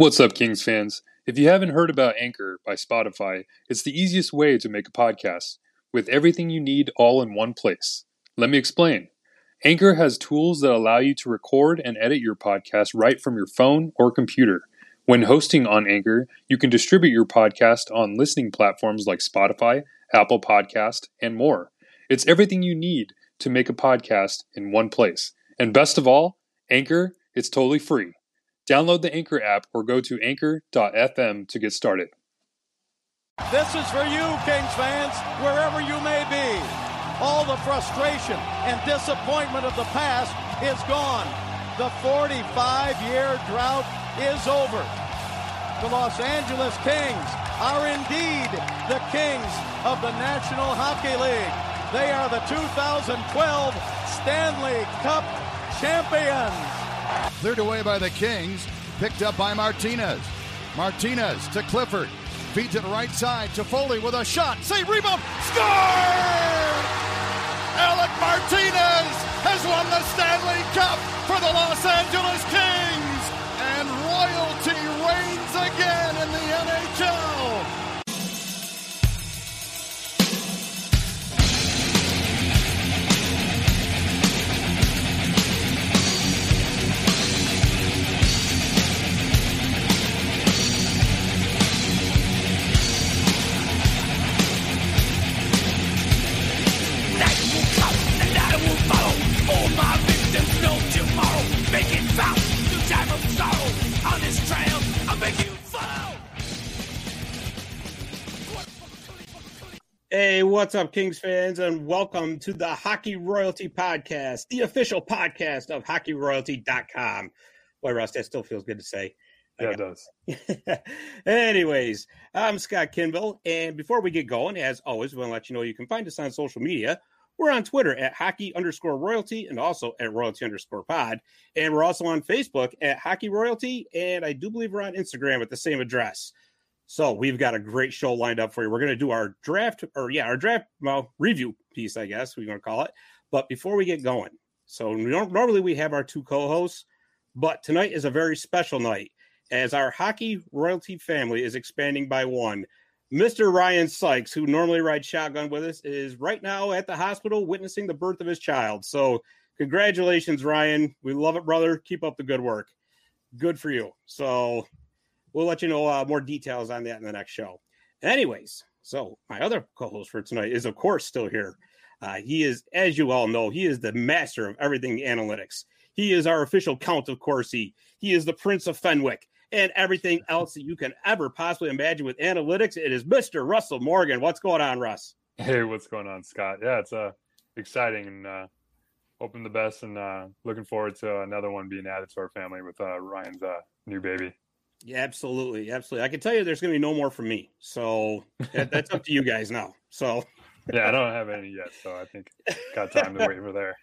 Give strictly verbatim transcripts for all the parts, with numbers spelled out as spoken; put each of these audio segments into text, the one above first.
What's up, Kings fans? If you haven't heard about Anchor by Spotify, it's the easiest way to make a podcast, with everything you need all in one place. Let me explain. Anchor has tools that allow you to record and edit your podcast right from your phone or computer. When hosting on Anchor, you can distribute your podcast on listening platforms like Spotify, Apple Podcast, and more. It's everything you need to make a podcast in one place. And best of all, Anchor, it's totally free. Download the Anchor app or go to anchor dot f m to get started. This is for you, Kings fans, wherever you may be. All the frustration and disappointment of the past is gone. The forty-five-year drought is over. The Los Angeles Kings are indeed the kings of the National Hockey League. They are the two thousand twelve Stanley Cup champions. Cleared away by the Kings, picked up by Martinez. Martinez to Clifford, feeds it right side to Foley with a shot. Save, rebound, score! Alec Martinez has won the Stanley Cup for the Los Angeles Kings, and royalty reigns again in the N H L. Hey, what's up, Kings fans, and welcome to the Hockey Royalty Podcast, the official podcast of hockey royalty dot com. Boy, Russ, that still feels good to say. Yeah, it does. Anyways, I'm Scott Kinville, and before we get going, as always, we want to let you know you can find us on social media. We're on Twitter at hockey underscore royalty and also at royalty underscore pod. And we're also on Facebook at Hockey Royalty, and I do believe we're on Instagram at the same address. So we've got a great show lined up for you. We're going to do our draft, or yeah, our draft well, review piece, I guess we're going to call it. But before we get going, so normally we have our two co-hosts, but tonight is a very special night as our Hockey Royalty family is expanding by one. Mister Ryan Sykes, who normally rides shotgun with us, is right now at the hospital witnessing the birth of his child. So congratulations, Ryan. We love it, brother. Keep up the good work. Good for you. So we'll let you know uh, more details on that in the next show. Anyways, so my other co-host for tonight is, of course, still here. Uh, he is, as you all know, he is the master of everything analytics. He is our official count of Corsi. He is the Prince of Fenwick and everything else that you can ever possibly imagine with analytics. It is Mister Russell Morgan. What's going on, Russ? Hey, what's going on, Scott? Yeah, it's uh, exciting and uh, hoping the best, and uh, looking forward to another one being added to our family with uh, Ryan's uh, new baby. Yeah, absolutely. Absolutely. I can tell you there's going to be no more from me. So that, that's up to you guys now. So yeah, I don't have any yet. So I think got time to wait for there.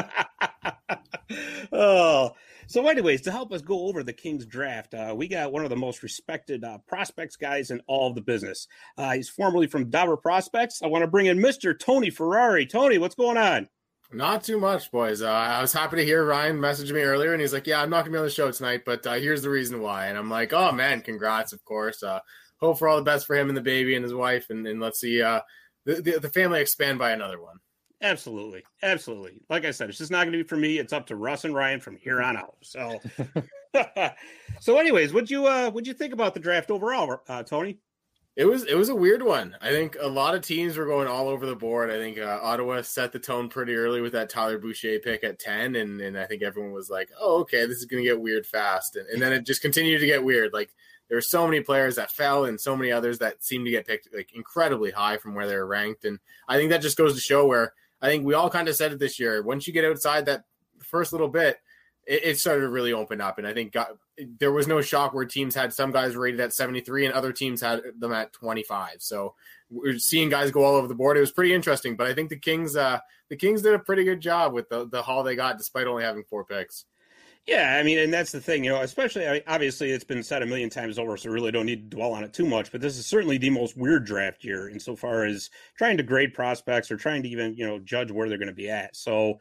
Oh, so anyways, to help us go over the Kings draft, uh, we got one of the most respected uh, prospects guys in all of the business. Uh, he's formerly from Dover Prospects. I want to bring in Mister Tony Ferrari. Tony, what's going on? Not too much, boys. Uh, I was happy to hear Ryan message me earlier, and he's like, yeah, I'm not going to be on the show tonight, but uh, here's the reason why. And I'm like, oh, man, congrats, of course. Uh, hope for all the best for him and the baby and his wife, and, and let's see uh, the, the, the family expand by another one. Absolutely. Absolutely. Like I said, it's just not going to be for me. It's up to Russ and Ryan from here on out. So, so anyways, what'd you, uh, what'd you think about the draft overall, uh, Tony? It was it was a weird one. I think a lot of teams were going all over the board. I think uh, Ottawa set the tone pretty early with that Tyler Boucher pick at ten, and, and I think everyone was like, oh, okay, this is going to get weird fast. And, and then it just continued to get weird. Like, there were so many players that fell and so many others that seemed to get picked like incredibly high from where they were ranked. And I think that just goes to show where I think we all kind of said it this year. Once you get outside that first little bit, it, it started to really open up. And I think got, there was no shock where teams had some guys rated at seventy-three and other teams had them at twenty-five. So we're seeing guys go all over the board. It was pretty interesting, but I think the Kings, uh, the Kings did a pretty good job with the, the haul they got, despite only having four picks. Yeah, I mean, and that's the thing, you know, especially, I mean, obviously it's been said a million times over, so really don't need to dwell on it too much, but this is certainly the most weird draft year insofar as trying to grade prospects or trying to even, you know, judge where they're going to be at. So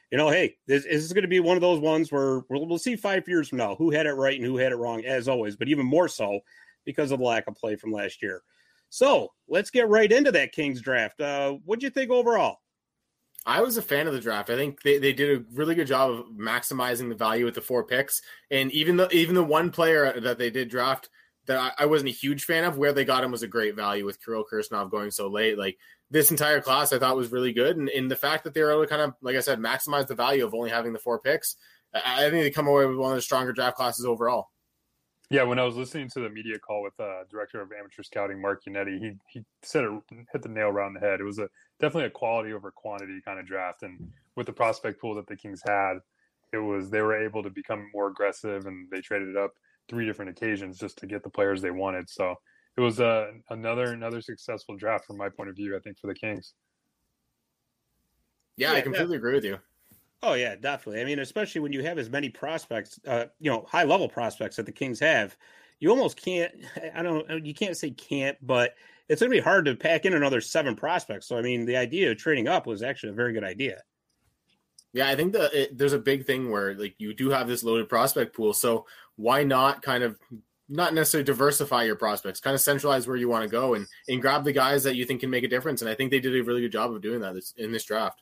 you know, hey, this, this is going to be one of those ones where we'll, we'll see five years from now who had it right and who had it wrong, as always, but even more so because of the lack of play from last year. So let's get right into that Kings draft. Uh, what'd you think overall? I was a fan of the draft. I think they, they did a really good job of maximizing the value with the four picks. And even the even the one player that they did draft that I, I wasn't a huge fan of, where they got him was a great value with Kirill Kirsanov going so late. Like, this entire class I thought was really good. And, and the fact that they were able to kind of, like I said, maximize the value of only having the four picks, I, I think they come away with one of the stronger draft classes overall. Yeah, when I was listening to the media call with uh, Director of Amateur Scouting, Mark Yannetti, he he said it hit the nail around the head. It was a definitely a quality over quantity kind of draft. And with the prospect pool that the Kings had, it was they were able to become more aggressive, and they traded it up three different occasions just to get the players they wanted. So it was uh, another another successful draft from my point of view, I think, for the Kings. Yeah, yeah I completely yeah. agree with you. Oh, yeah, definitely. I mean, especially when you have as many prospects, uh, you know, high-level prospects that the Kings have, you almost can't, I don't, you can't say can't, but it's going to be hard to pack in another seven prospects. So, I mean, the idea of trading up was actually a very good idea. Yeah, I think that it, there's a big thing where, like, you do have this loaded prospect pool, so why not kind of not necessarily diversify your prospects, kind of centralize where you want to go and, and grab the guys that you think can make a difference. And I think they did a really good job of doing that this, in this draft.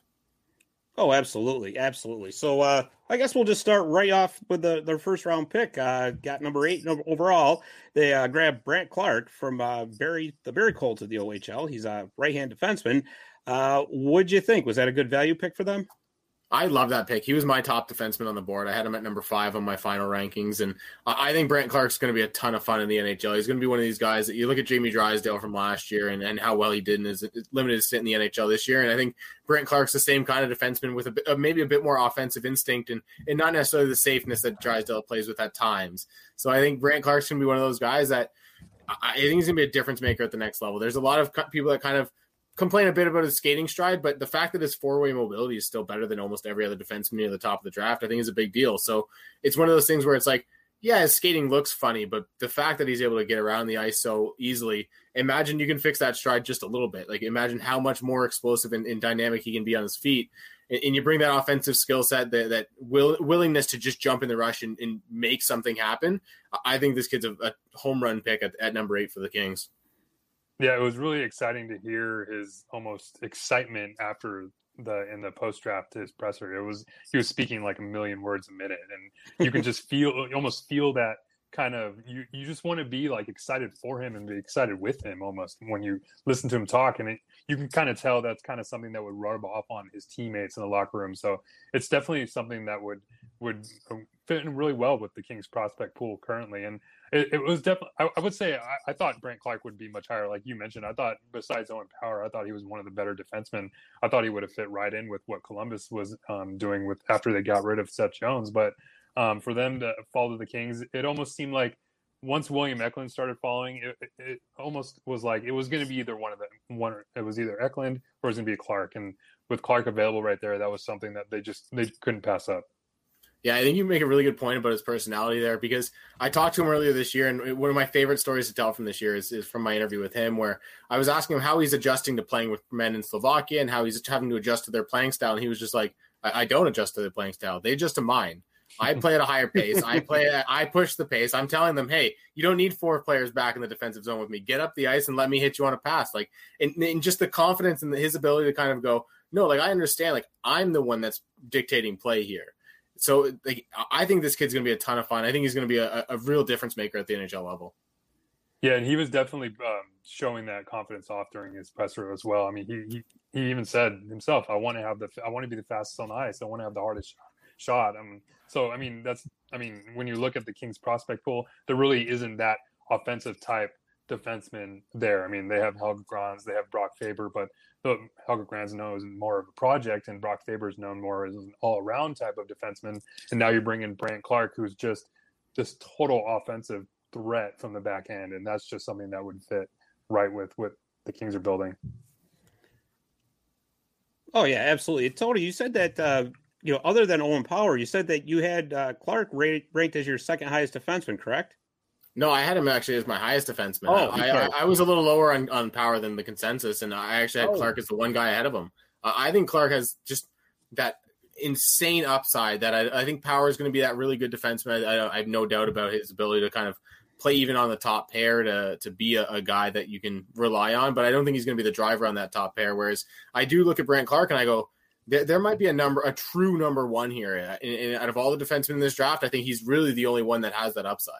Oh, absolutely. Absolutely. So uh, I guess we'll just start right off with the, their first round pick. Uh, got number eight overall. They uh, grabbed Brandt Clarke from uh, Barry, the Barry Colts of the O H L. He's a right-hand defenseman. Uh, what'd you think? Was that a good value pick for them? I love that pick. He was my top defenseman on the board. I had him at number five on my final rankings, and I think Brandt Clarke's going to be a ton of fun in the N H L. He's going to be one of these guys that you look at Jamie Drysdale from last year and, and how well he did in his limited stint in the N H L this year, and I think Brandt Clarke's the same kind of defenseman with a bit, uh, maybe a bit more offensive instinct and, and not necessarily the safeness that Drysdale plays with at times. So I think Brandt Clarke's going to be one of those guys that I think he's going to be a difference maker at the next level. There's a lot of people that kind of complain a bit about his skating stride, but the fact that his four-way mobility is still better than almost every other defenseman near the top of the draft, I think is a big deal. So it's one of those things where it's like, yeah, his skating looks funny, but the fact that he's able to get around the ice so easily, imagine you can fix that stride just a little bit. Like, imagine how much more explosive and, and dynamic he can be on his feet. And, and you bring that offensive skill set, that, that will, willingness to just jump in the rush and, and make something happen. I think this kid's a, a home run pick at, at number eight for the Kings. Yeah, it was really exciting to hear his almost excitement after the in the post draft his presser. It was he was speaking like a million words a minute, and you can just feel you almost feel that kind of you you just want to be like excited for him and be excited with him almost when you listen to him talk, and it, you can kind of tell that's kind of something that would rub off on his teammates in the locker room. So it's definitely something that would would fit in really well with the Kings prospect pool currently. And it, it was definitely, I, I would say, I, I thought Brandt Clarke would be much higher. Like you mentioned, I thought besides Owen Power, I thought he was one of the better defensemen. I thought he would have fit right in with what Columbus was um, doing with after they got rid of Seth Jones. But um, for them to fall to the Kings, it almost seemed like once William Eklund started falling, it, it, it almost was like it was going to be either one of them. One, it was either Eklund or it was going to be Clarke. And with Clarke available right there, that was something that they just they couldn't pass up. Yeah, I think you make a really good point about his personality there, because I talked to him earlier this year, and one of my favorite stories to tell from this year is, is from my interview with him, where I was asking him how he's adjusting to playing with men in Slovakia and how he's having to adjust to their playing style. And he was just like, I, I don't adjust to their playing style. They adjust to mine. I play at a higher pace. I play. At, I push the pace. I'm telling them, hey, you don't need four players back in the defensive zone with me. Get up the ice and let me hit you on a pass. Like, and, and just the confidence and his ability to kind of go, no, like I understand. Like I'm the one that's dictating play here. So like, I think this kid's going to be a ton of fun. I think he's going to be a, a real difference maker at the N H L level. Yeah, and he was definitely um, showing that confidence off during his presser as well. I mean, he, he he even said himself, "I want to have the, I want to be the fastest on the ice. I want to have the hardest shot." I mean, so I mean, that's, I mean, when you look at the Kings prospect pool, there really isn't that offensive type defenseman there. I mean, they have Helge Grans, they have Brock Faber, but the Helge Grans knows more of a project, and Brock Faber is known more as an all-around type of defenseman. And now you bring in Brandt Clarke, who's just this total offensive threat from the back end, and that's just something that would fit right with what the Kings are building. Oh yeah, absolutely. Tony, you said that uh, you know, other than Owen Power, you said that you had uh, Clarke ranked, ranked as your second highest defenseman, correct? No, I had him actually as my highest defenseman. Oh, I, I, I was a little lower on, on Power than the consensus, and I actually had oh. Clarke as the one guy ahead of him. Uh, I think Clarke has just that insane upside that I, I think Power is going to be that really good defenseman. I, I, I have no doubt about his ability to kind of play even on the top pair to to be a, a guy that you can rely on, but I don't think he's going to be the driver on that top pair. Whereas I do look at Brandt Clarke and I go, there, there might be a number, a true number one here. And, and out of all the defensemen in this draft, I think he's really the only one that has that upside.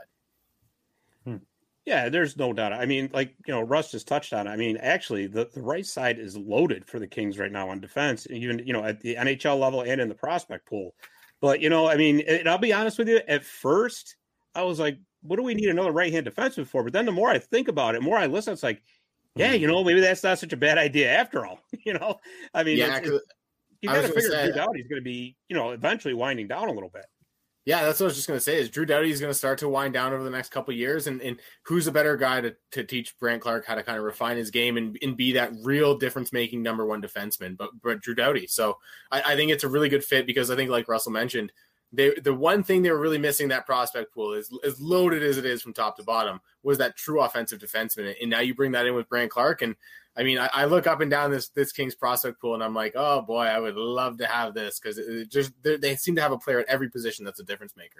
Yeah, there's no doubt. I mean, like, you know, Russ just touched on it. I mean, actually, the, the right side is loaded for the Kings right now on defense, even, you know, at the N H L level and in the prospect pool. But, you know, I mean, and I'll be honest with you, at first, I was like, what do we need another right-hand defenseman for? But then the more I think about it, more I listen, it's like, yeah, you know, maybe that's not such a bad idea after all. You know, I mean, yeah, it's, it's, you got to figure Drew Doughty's going to be, you know, eventually winding down a little bit. Yeah, that's what I was just going to say is Drew Doughty is going to start to wind down over the next couple of years. And, and who's a better guy to, to teach Brandt Clarke how to kind of refine his game and, and be that real difference-making number one defenseman, but, but Drew Doughty. So I, I think it's a really good fit because I think, like Russell mentioned, they, the one thing they were really missing that prospect pool is as loaded as it is from top to bottom was that true offensive defenseman. And now you bring that in with Brandt Clarke. And I mean, I, I look up and down this, this Kings prospect pool and I'm like, oh boy, I would love to have this. Cause it, it just, they seem to have a player at every position that's a difference maker.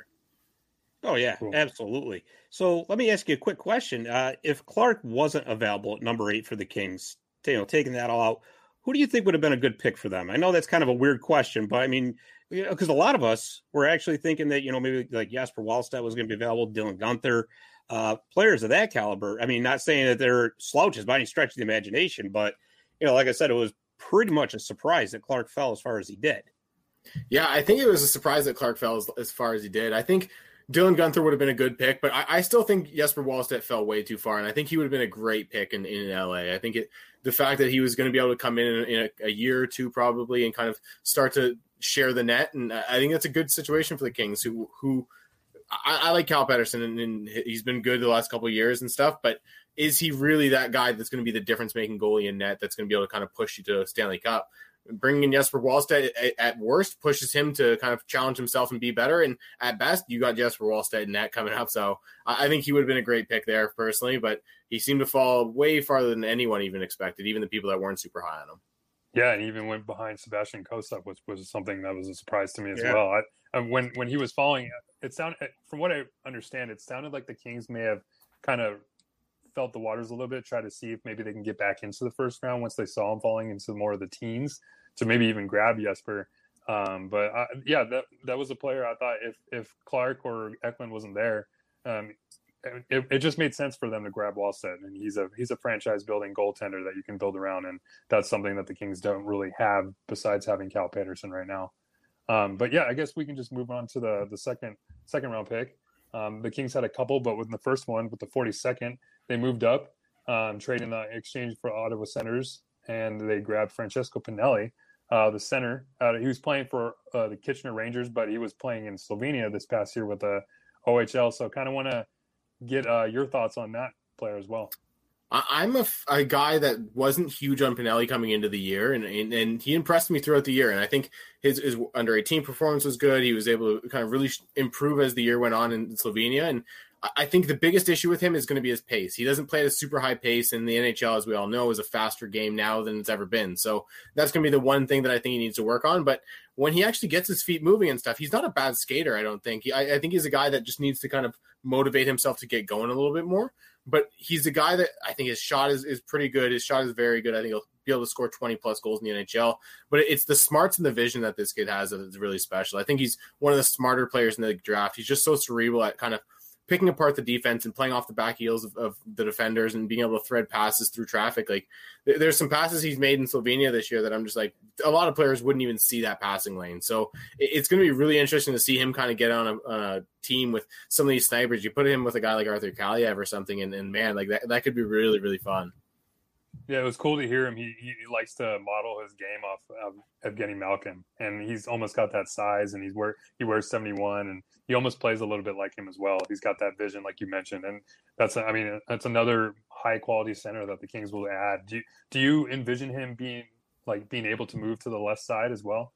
Oh yeah, cool. Absolutely. So let me ask you a quick question. Uh, if Clarke wasn't available at number eight for the Kings, you know, taking that all out, who do you think would have been a good pick for them? I know that's kind of a weird question, but I mean, because a lot of us were actually thinking that, you know, maybe like Jesper Wallstedt was going to be available, Dylan Guenther, uh, players of that caliber. I mean, not saying that they're slouches by any stretch of the imagination, but, you know, like I said, it was pretty much a surprise that Clarke fell as far as he did. Yeah, I think it was a surprise that Clarke fell as, as far as he did. I think Dylan Guenther would have been a good pick, but I, I still think Jesper Wallstedt fell way too far, and I think he would have been a great pick in, in L A. I think it, the fact that he was going to be able to come in in, in a, a year or two probably and kind of start to share the net, and I think that's a good situation for the Kings, who who I, I like Cal Peterson, and, and he's been good the last couple of years and stuff, but is he really that guy that's going to be the difference-making goalie in net that's going to be able to kind of push you to a Stanley Cup? Bringing in Jesper Wallstedt at, at worst pushes him to kind of challenge himself and be better. And at best, you got Jesper Wallstedt in that coming up. So I, I think he would have been a great pick there personally, but he seemed to fall way farther than anyone even expected, even the people that weren't super high on him. Yeah, and even went behind Sebastian Cossa, which was something that was a surprise to me as yeah. well. I, I, when when he was falling, it sounded, from what I understand, it sounded like the Kings may have kind of felt the waters a little bit, try to see if maybe they can get back into the first round once they saw him falling into more of the teens, to maybe even grab Jesper. Um, but I, yeah, that that was a player I thought if if Clarke or Eklund wasn't there, um, it, it just made sense for them to grab Wallstedt. And he's a he's a franchise building goaltender that you can build around, and that's something that the Kings don't really have besides having Cal Peterson right now. Um, but yeah, I guess we can just move on to the the second second round pick. Um, the Kings had a couple, but with the first one, with the forty-second, they moved up, um, trading the exchange for Ottawa Senators, and they grabbed Francesco Pinelli, uh, the center. Uh, he was playing for uh, the Kitchener Rangers, but he was playing in Slovenia this past year with the O H L. So kind of want to get uh, your thoughts on that player as well. I'm a, a guy that wasn't huge on Pinelli coming into the year, and, and and he impressed me throughout the year. And I think his, his under eighteen performance was good. He was able to kind of really improve as the year went on in Slovenia. And I think the biggest issue with him is going to be his pace. He doesn't play at a super high pace, and the N H L, as we all know, is a faster game now than it's ever been. So that's going to be the one thing that I think he needs to work on. But when he actually gets his feet moving and stuff, he's not a bad skater, I don't think. He, I, I think he's a guy that just needs to kind of motivate himself to get going a little bit more. But he's a guy that I think his shot is, is pretty good. His shot is very good. I think he'll be able to score twenty-plus goals in the N H L. But it's the smarts and the vision that this kid has that is really special. I think he's one of the smarter players in the draft. He's just so cerebral at kind of picking apart the defense and playing off the back heels of, of the defenders and being able to thread passes through traffic. Like th- there's some passes he's made in Slovenia this year that I'm just like, a lot of players wouldn't even see that passing lane. So it, it's going to be really interesting to see him kind of get on a, on a team with some of these snipers. You put him with a guy like Arthur Kaliev or something, and, and man, like that, that could be really, really fun. Yeah, it was cool to hear him. He he likes to model his game off of Evgeny Malkin, and he's almost got that size, and he's wear he wears seventy-one, and he almost plays a little bit like him as well. He's got that vision, like you mentioned, and that's I mean that's another high quality center that the Kings will add. Do you, do you envision him being like being able to move to the left side as well?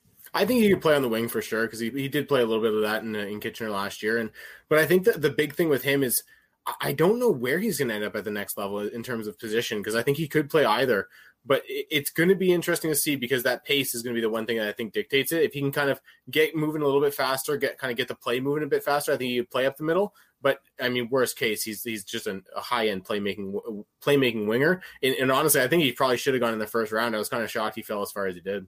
I think he could play on the wing for sure, because he he did play a little bit of that in in Kitchener last year, and but I think that the big thing with him is, I don't know where he's going to end up at the next level in terms of position, because I think he could play either. but it, it's going to be interesting to see because that pace is going to be the one thing that I think dictates it. If he can kind of get moving a little bit faster, get kind of get the play moving a bit faster, I think he could play up the middle. But I mean, worst case, he's he's just an, a high end playmaking playmaking winger. And, and honestly, I think he probably should have gone in the first round. I was kind of shocked he fell as far as he did.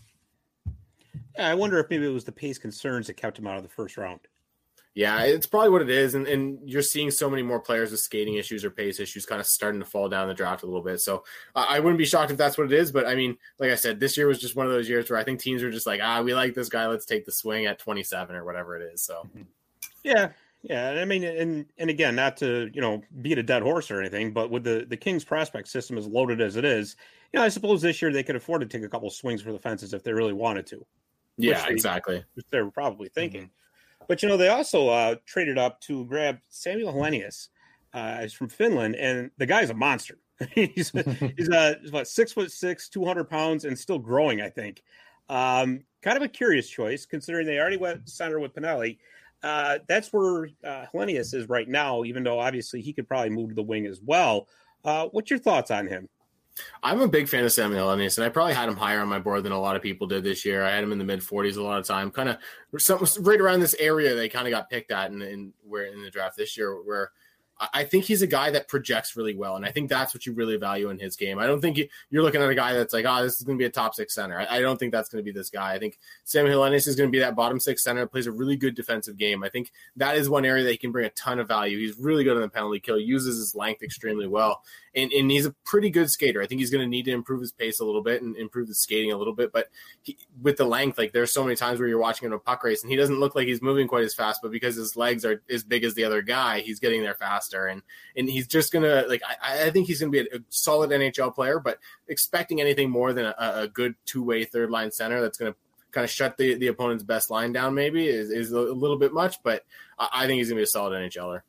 I wonder if maybe it was the pace concerns that kept him out of the first round. Yeah, it's probably what it is. And, and you're seeing so many more players with skating issues or pace issues kind of starting to fall down the draft a little bit. So uh, I wouldn't be shocked if that's what it is. But I mean, like I said, this year was just one of those years where I think teams are just like, ah, we like this guy. Let's take the swing at twenty-seven or whatever it is. So, yeah. Yeah. I mean, and, and again, not to, you know, beat a dead horse or anything, but with the, the Kings prospect system as loaded as it is, you know, I suppose this year they could afford to take a couple swings for the fences if they really wanted to. Yeah, they, exactly. Which they were probably thinking. Mm-hmm. But, you know, they also uh, traded up to grab Samuel Helenius. Uh, he's from Finland, and the guy's a monster. he's he's, uh, he's about six foot six, two hundred pounds, and still growing, I think. Um, kind of a curious choice, considering they already went center with Pinelli. Uh, that's where uh, Helenius is right now, even though obviously he could probably move to the wing as well. Uh, what's your thoughts on him? I'm a big fan of Samuel Helenius, and I probably had him higher on my board than a lot of people did this year. I had him in the mid forties a lot of time, kind of right around this area they kind of got picked at in, in where in the draft this year, where I think he's a guy that projects really well, and I think that's what you really value in his game. I don't think you're looking at a guy that's like, oh, this is going to be a top six center. I don't think that's going to be this guy. I think Samuel Helenius is going to be that bottom six center, plays a really good defensive game. I think that is one area that he can bring a ton of value. He's really good on the penalty kill, uses his length extremely well, and, and he's a pretty good skater. I think he's going to need to improve his pace a little bit and improve his skating a little bit, but he, with the length, like there's so many times where you're watching him in a puck race, and he doesn't look like he's moving quite as fast, but because his legs are as big as the other guy, he's getting there faster, and and he's just going to, like, I, I think he's going to be a, a solid N H L player, but expecting anything more than a, a good two-way third-line center that's going to kind of shut the, the opponent's best line down maybe is, is a little bit much, but I, I think he's going to be a solid NHLer.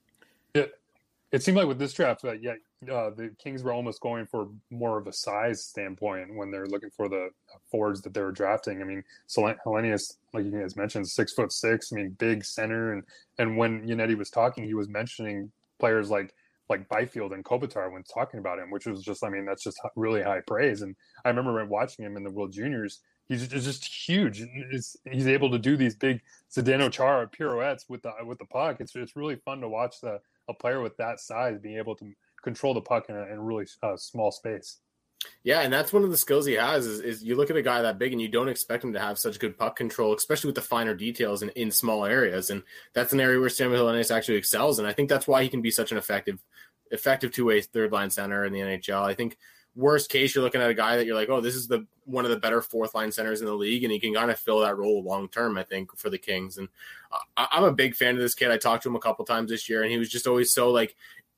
It, it seemed like with this draft, uh, yeah, uh, the Kings were almost going for more of a size standpoint when they're looking for the forwards that they were drafting. I mean, Helenius, like you guys mentioned, six foot six, I mean, big center. And, and when Yannetti was talking, he was mentioning players like like Byfield and Kopitar when talking about him, which was just, I mean, that's just really high praise. And I remember watching him in the World Juniors. He's just huge. It's, he's able to do these big Zdeno Chara pirouettes with the with the puck. It's it's really fun to watch the a player with that size being able to control the puck in a, in a really uh, small space. Yeah, and that's one of the skills he has is, is you look at a guy that big and you don't expect him to have such good puck control, especially with the finer details in, in small areas. And that's an area where Samuel Helenius actually excels. And I think that's why he can be such an effective effective two-way third-line center in the N H L. I think worst case, you're looking at a guy that you're like, oh, this is the one of the better fourth-line centers in the league, and he can kind of fill that role long-term, I think, for the Kings. And I, I'm a big fan of this kid. I talked to him a couple times this year, and he was just always so, like,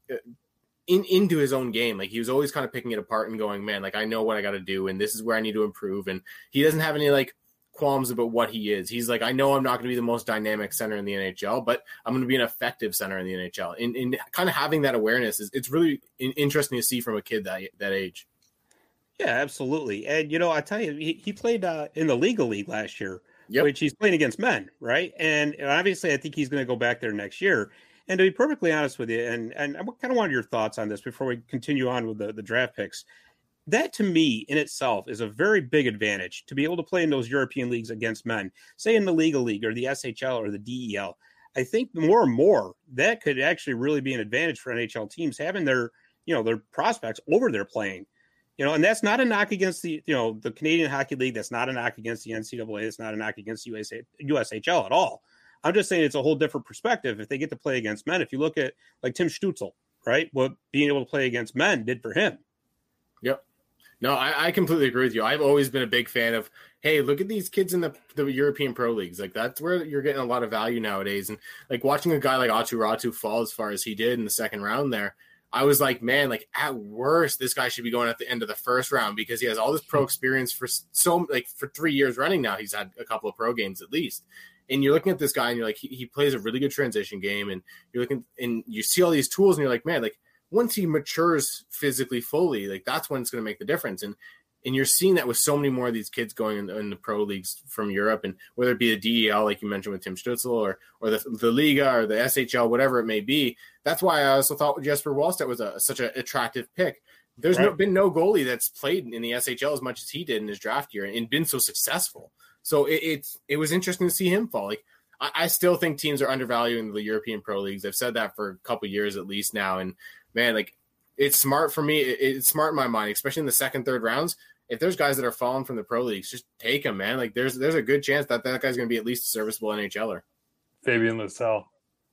in into his own game. Like, he was always kind of picking it apart and going, man, like, I know what I got to do, and this is where I need to improve. And he doesn't have any, like, qualms about what he is. He's like, I know I'm not going to be the most dynamic center in the N H L, but I'm going to be an effective center in the N H L. And, and kind of having that awareness is it's really interesting to see from a kid that that age. Yeah, absolutely. And, you know, I tell you, he, he played uh, in the League League last year, yep. which he's playing against men, right? And, and obviously I think he's going to go back there next year. And to be perfectly honest with you, and, and I kind of wanted your thoughts on this before we continue on with the, the draft picks. That, to me, in itself, is a very big advantage to be able to play in those European leagues against men, say in the League League or the S H L or the D E L. I think more and more that could actually really be an advantage for N H L teams having their, you know, their prospects over there playing, you know, and that's not a knock against the, you know, the Canadian Hockey League. That's not a knock against the N C double A. It's not a knock against U S A, U S H L at all. I'm just saying it's a whole different perspective if they get to play against men. If you look at like Tim Stützle, right, what being able to play against men did for him. Yep. No, I, I completely agree with you. I've always been a big fan of, hey, look at these kids in the, the European pro leagues. Like, that's where you're getting a lot of value nowadays. And, like, watching a guy like Aatu Räty fall as far as he did in the second round there, I was like, man, like, at worst, this guy should be going at the end of the first round because he has all this pro experience for so, like, for three years running now. He's had a couple of pro games at least. And you're looking at this guy and you're like, he, he plays a really good transition game. And you're looking and you see all these tools and you're like, man, like, once he matures physically fully, like that's when it's going to make the difference. And and you're seeing that with so many more of these kids going in, in the pro leagues from Europe, and whether it be the D E L, like you mentioned with Tim Stützle, or or the, the Liga or the S H L, whatever it may be. That's why I also thought Jesper Wallstedt was a, such an attractive pick. There's right. no, been no goalie that's played in the S H L as much as he did in his draft year and been so successful. So it, it's it was interesting to see him fall. Like I, I still think teams are undervaluing the European Pro Leagues. I've said that for a couple of years at least now. And man, like it's smart for me. It, it's smart in my mind, especially in the second, third rounds. If there's guys that are falling from the Pro Leagues, just take them, man. Like there's there's a good chance that that guy's going to be at least a serviceable N H L er. Fabian Lysell.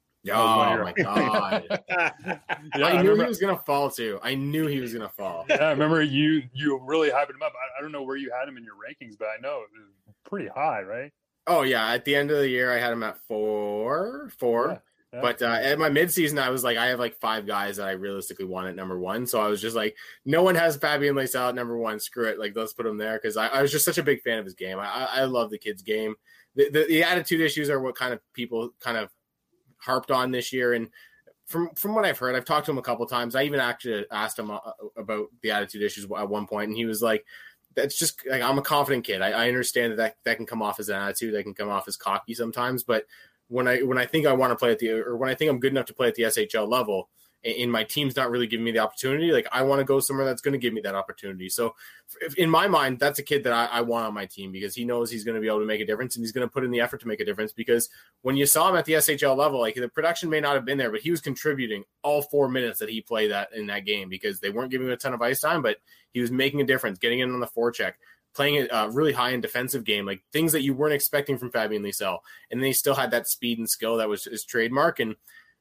Oh my god! yeah, I, I knew remember, he was gonna fall too. I knew he was gonna fall. Yeah, I remember you you really hyping him up. I, I don't know where you had him in your rankings, but I know it was pretty high, right? Oh yeah, at the end of the year, I had him at four, four. Yeah, yeah. But uh, at my midseason, I was like, I have like five guys that I realistically want at number one. So I was just like, no one has Fabian Lysell at number one. Screw it, like let's put him there because I, I was just such a big fan of his game. I, I love the kid's game. The, the the attitude issues are what kind of people kind of harped on this year, and from from what I've heard, I've talked to him a couple of times. I even actually asked him about the attitude issues at one point, and he was like, "That's just like I'm a confident kid. I, I understand that, that that can come off as an attitude, that can come off as cocky sometimes. But when I when I think I want to play at the or when I think I'm good enough to play at the S H L level, and my team's not really giving me the opportunity, like I want to go somewhere that's going to give me that opportunity. So if, in my mind, that's a kid that I, I want on my team because he knows he's going to be able to make a difference and he's going to put in the effort to make a difference because when you saw him at the S H L level, like the production may not have been there, but he was contributing all four minutes that he played that in that game because they weren't giving him a ton of ice time, but he was making a difference, getting in on the forecheck, playing a really high-end defensive game, like things that you weren't expecting from Fabian Lysell. And then he still had that speed and skill that was his trademark. And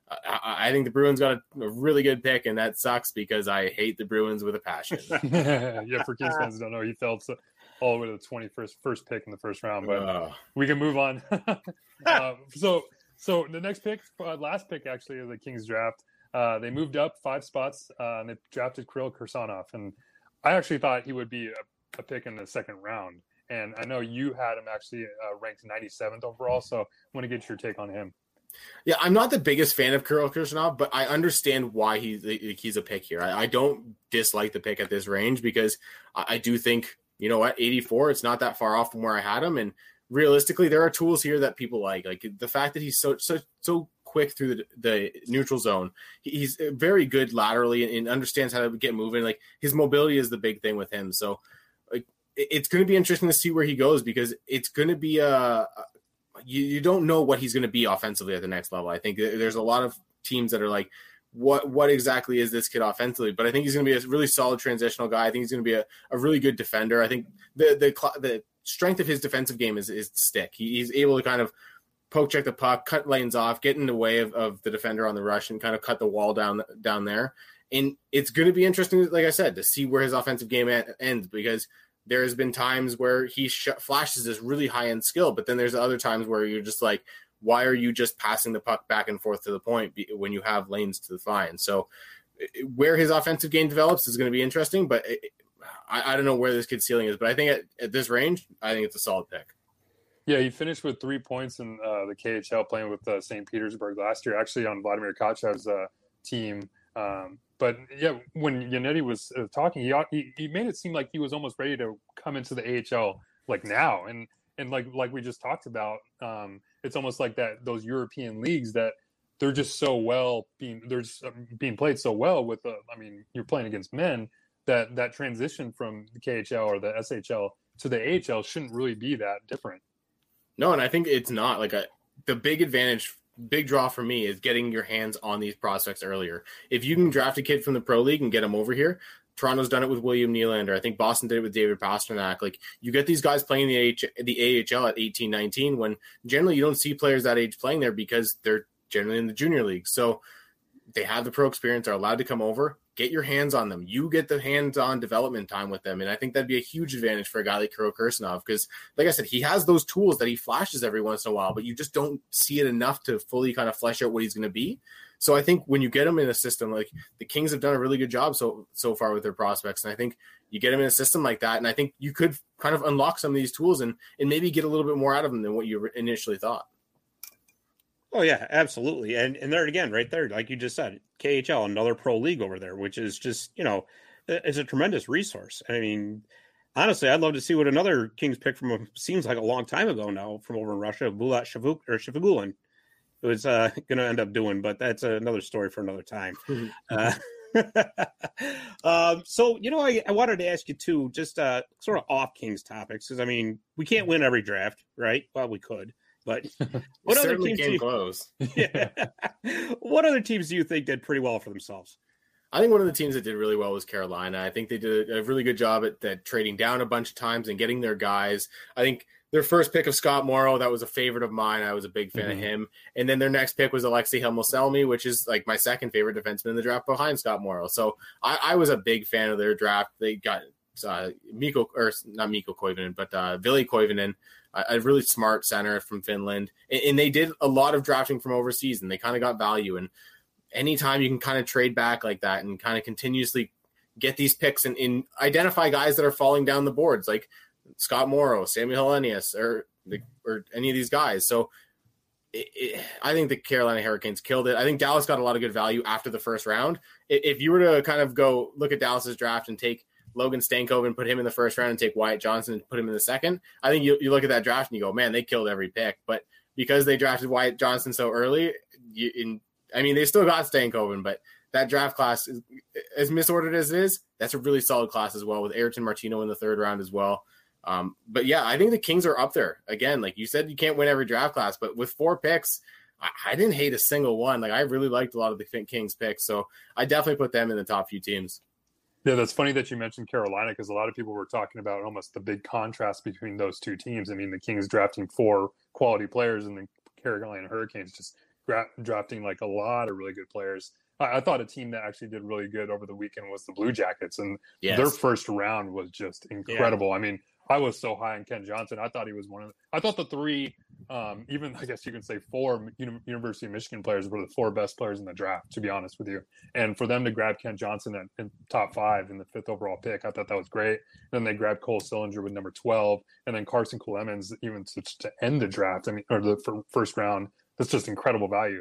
I think the Bruins got a, a really good pick, and that sucks because I hate the Bruins with a passion. yeah, for Kings fans who don't know, he fell to, all the way to the twenty-first first pick in the first round, but uh, we can move on. uh, so, so the next pick, uh, last pick actually of the Kings draft, uh, they moved up five spots uh, and they drafted Kirill Kirsanov, and I actually thought he would be a, a pick in the second round. And I know you had him actually uh, ranked ninety-seventh overall, so I want to get your take on him. Yeah, I'm not the biggest fan of Kirill Kirsanov, but I understand why he's he's a pick here. I, I don't dislike the pick at this range because I, I do think, you know what, eighty-four, it's not that far off from where I had him. And realistically, there are tools here that people like. Like the fact that he's so so so quick through the, the neutral zone. He's very good laterally and, and understands how to get moving. Like his mobility is the big thing with him. So like it, it's going to be interesting to see where he goes because it's going to be a, a You, you don't know what he's going to be offensively at the next level. I think there's a lot of teams that are like, what what exactly is this kid offensively? But I think he's going to be a really solid transitional guy. I think he's going to be a, a really good defender. I think the the the strength of his defensive game is is stick. He, he's able to kind of poke check the puck, cut lanes off, get in the way of, of the defender on the rush, and kind of cut the wall down down there. And it's going to be interesting, like I said, to see where his offensive game ends because there has been times where he sh- flashes this really high-end skill, but then there's other times where you're just like, why are you just passing the puck back and forth to the point when you have lanes to find? So where his offensive game develops is going to be interesting, but it, I, I don't know where this kid's ceiling is. But I think at, at this range, I think it's a solid pick. Yeah, he finished with three points in uh, the K H L playing with uh, Saint Petersburg last year, actually on Vladimir Kachev's uh, team. Um, But yeah, when Yannetti was uh, talking, he, he he made it seem like he was almost ready to come into the A H L like now, and and like like we just talked about, um, it's almost like that those European leagues that they're just so well being they're just being played so well with the. I mean, you're playing against men that that transition from the K H L or the S H L to the A H L shouldn't really be that different. No, and I think it's not like a the big advantage. Big draw for me is getting your hands on these prospects earlier. If you can draft a kid from the Pro League and get him over here, Toronto's done it with William Nylander. I think Boston did it with David Pastrnak. Like you get these guys playing the A H, the A H L at eighteen, nineteen, when generally you don't see players that age playing there because they're generally in the junior league. So they have the pro experience, are allowed to come over. Get your hands on them. You get the hands-on development time with them. And I think that'd be a huge advantage for a guy like Kirill Kirsanov because, like I said, he has those tools that he flashes every once in a while, but you just don't see it enough to fully kind of flesh out what he's going to be. So I think when you get him in a system, like the Kings have done a really good job so so far with their prospects. And I think you get him in a system like that, and I think you could kind of unlock some of these tools and, and maybe get a little bit more out of them than what you initially thought. Oh, yeah, absolutely. And and there again, right there, like you just said, K H L, another pro league over there, which is just, you know, it's a tremendous resource. I mean, honestly, I'd love to see what another Kings pick from, a, seems like a long time ago now, from over in Russia, Bulat Shavuk, or Shavagulin, it was uh, going to end up doing, but that's another story for another time. uh, um, so, you know, I, I wanted to ask you, too, just uh, sort of off Kings topics, because, I mean, we can't win every draft, right? Well, we could, but what other teams do you, close. Yeah. What other teams do you think did pretty well for themselves? I think one of the teams that did really well was Carolina. I think they did a really good job at, at trading down a bunch of times and getting their guys. I think their first pick of Scott Morrow, that was a favorite of mine. I was a big fan mm-hmm. of him. And then their next pick was Alexei Helmoselny, which is like my second favorite defenseman in the draft behind Scott Morrow. So I, I was a big fan of their draft. They got uh, Mikko, or not Mikko Koivunen, but uh, Ville Koivunen, a, a really smart center from Finland. And, and they did a lot of drafting from overseas, and they kind of got value. And anytime you can kind of trade back like that and kind of continuously get these picks and, and identify guys that are falling down the boards, like Scott Morrow, Samuel Hellenius, or the, or any of these guys. So it, it, I think the Carolina Hurricanes killed it. I think Dallas got a lot of good value after the first round. If you were to kind of go look at Dallas's draft and take Logan Stankoven and put him in the first round and take Wyatt Johnson and put him in the second, I think you, you look at that draft and you go, man, they killed every pick. But because they drafted Wyatt Johnson so early, you, in I mean, they still got Stankoven, but that draft class, is, as misordered as it is, that's a really solid class as well, with Ayrton Martino in the third round as well. Um, but yeah, I think the Kings are up there. Again, like you said, you can't win every draft class, but with four picks, I, I didn't hate a single one. Like I really liked a lot of the Kings picks, so I definitely put them in the top few teams. Yeah, that's funny that you mentioned Carolina, because a lot of people were talking about almost the big contrast between those two teams. I mean, the Kings drafting four quality players, and the Carolina Hurricanes just gra- drafting like a lot of really good players. I, I thought a team that actually did really good over the weekend was the Blue Jackets, and yes. their first round was just incredible. Yeah. I mean, I was so high on Ken Johnson. I thought he was one of the, I thought the three, um, even I guess you can say four Uni- University of Michigan players were the four best players in the draft, to be honest with you. And for them to grab Ken Johnson at in top five in the fifth overall pick, I thought that was great. Then they grabbed Cole Sillinger with number twelve, and then Carson Clemens even to, to end the draft. I mean, or the for, first round. That's just incredible value.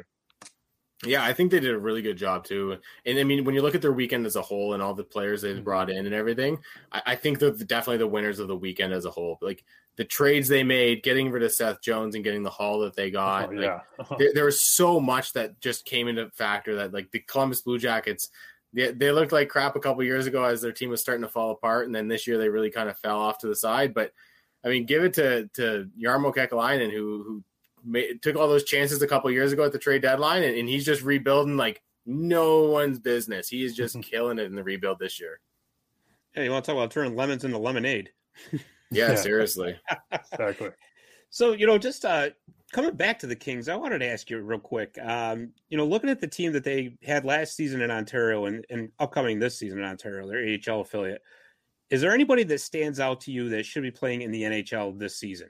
Yeah, I think they did a really good job too. And I mean, when you look at their weekend as a whole and all the players they've brought in and everything, I, I think they're definitely the winners of the weekend as a whole. Like the trades they made, getting rid of Seth Jones and getting the haul that they got. Oh, yeah. Like, there, there was so much that just came into factor that like the Columbus Blue Jackets, they, they looked like crap a couple of years ago as their team was starting to fall apart. And then this year they really kind of fell off to the side. But I mean, give it to, to Jarmo Kekalainen, who, who, took all those chances a couple years ago at the trade deadline, and, and he's just rebuilding like no one's business. He is just killing it in the rebuild this year. Yeah, you want to talk about turning lemons into lemonade? Yeah, seriously. Exactly. So, you know, just uh, coming back to the Kings, I wanted to ask you real quick, um, you know, looking at the team that they had last season in Ontario and, and upcoming this season in Ontario, their A H L affiliate, is there anybody that stands out to you that should be playing in the N H L this season?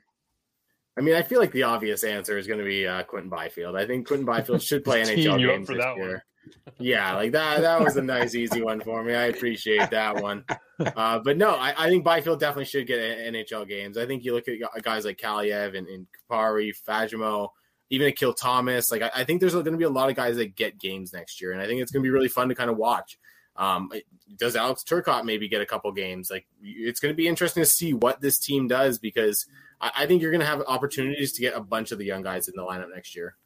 I mean, I feel like the obvious answer is going to be uh, Quinton Byfield. I think Quinton Byfield should play N H L games this year. Yeah, like that. That was a nice, easy one for me. I appreciate that one. Uh, but no, I, I think Byfield definitely should get N H L games. I think you look at guys like Kaliev and, and Kupari, Fagemo, even Akil Thomas. Like I, I think there's going to be a lot of guys that get games next year, and I think it's going to be really fun to kind of watch. Um, does Alex Turcotte maybe get a couple games? Like it's going to be interesting to see what this team does, because I, I think you're going to have opportunities to get a bunch of the young guys in the lineup next year.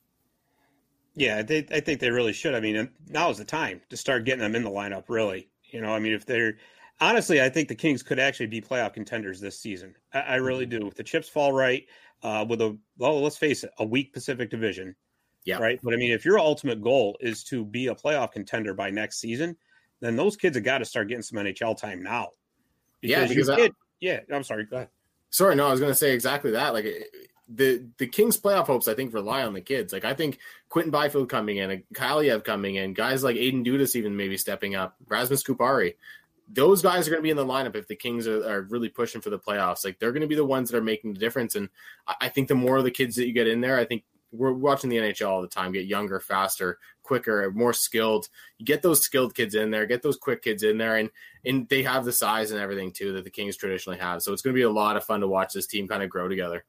Yeah, they, I think they really should. I mean, now is the time to start getting them in the lineup, really. You know, I mean, if they're honestly, I think the Kings could actually be playoff contenders this season. I, I really do. If the chips fall right, uh, with a, well, let's face it, a weak Pacific Division. Yeah. Right. But I mean, if your ultimate goal is to be a playoff contender by next season, then those kids have got to start getting some N H L time now. Because yeah, because kid, I, yeah, I'm sorry. Go ahead. Sorry, no, I was going to say exactly that. Like the the Kings' playoff hopes, I think, rely on the kids. Like I think Quinton Byfield coming in, Kaliev coming in, guys like Aiden Dudas even maybe stepping up, Rasmus Kupari. Those guys are going to be in the lineup if the Kings are, are really pushing for the playoffs. Like they're going to be the ones that are making the difference. And I, I think the more of the kids that you get in there, I think we're watching the N H L all the time get younger, faster, quicker, more skilled. You get those skilled kids in there, get those quick kids in there, and and they have the size and everything too that the Kings traditionally have. So it's going to be a lot of fun to watch this team kind of grow together.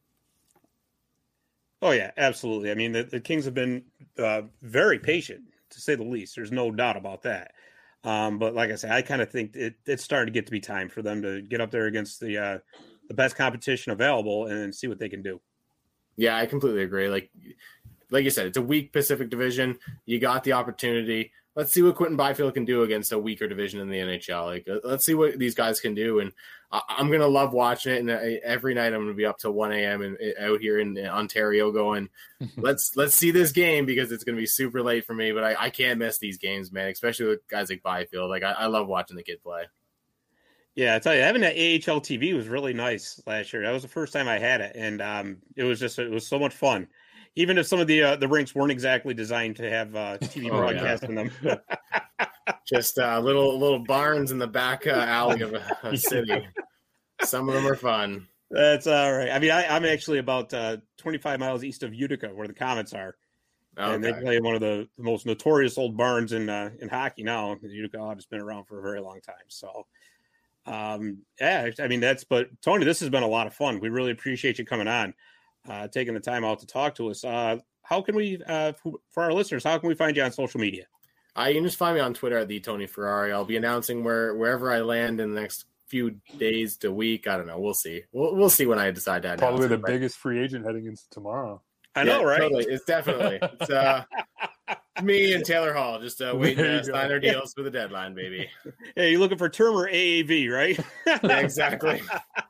Oh yeah, absolutely. I mean, the, the Kings have been uh, very patient, to say the least. There's no doubt about that. Um, but like I said, I kind of think it, it's starting to get to be time for them to get up there against the uh, the best competition available and see what they can do. Yeah, I completely agree. Like, like you said, it's a weak Pacific Division. You got the opportunity. let's see what Quentin Byfield can do against a weaker division in the N H L. Like, let's see what these guys can do. And I, I'm going to love watching it. And every night I'm going to be up till one a.m. and out here in Ontario going, let's, let's see this game because it's going to be super late for me, but I, I can't miss these games, man, especially with guys like Byfield. Like I, I love watching the kid play. Yeah, I tell you, having that A H L T V was really nice last year. That was the first time I had it. And um, it was just, it was so much fun. Even if some of the uh, the rinks weren't exactly designed to have uh, T V oh, broadcast yeah. in them. Just uh, little little barns in the back uh, alley of a, a city. Some of them are fun. That's all right. I mean, I, I'm actually about uh, twenty-five miles east of Utica, where the Comets are. Okay. And they play in one of the, the most notorious old barns in uh, in hockey now. The Utica Odd has been around for a very long time. So, um, yeah, I mean, that's – but, Tony, this has been a lot of fun. We really appreciate you coming on. Uh, taking the time out to talk to us. Uh, how can we, uh, for our listeners, how can we find you on social media? Uh, you can just find me on Twitter at the Tony Ferrari. I'll be announcing where wherever I land in the next few days to week. I don't know. We'll see. We'll we'll see when I decide to. Probably the it, biggest free agent heading into tomorrow. I know, yeah, right? Totally. It's definitely it's uh, me and Taylor Hall just uh, waiting to sign our deals for the deadline, baby. Hey, you looking for term or A A V, right? Yeah, exactly.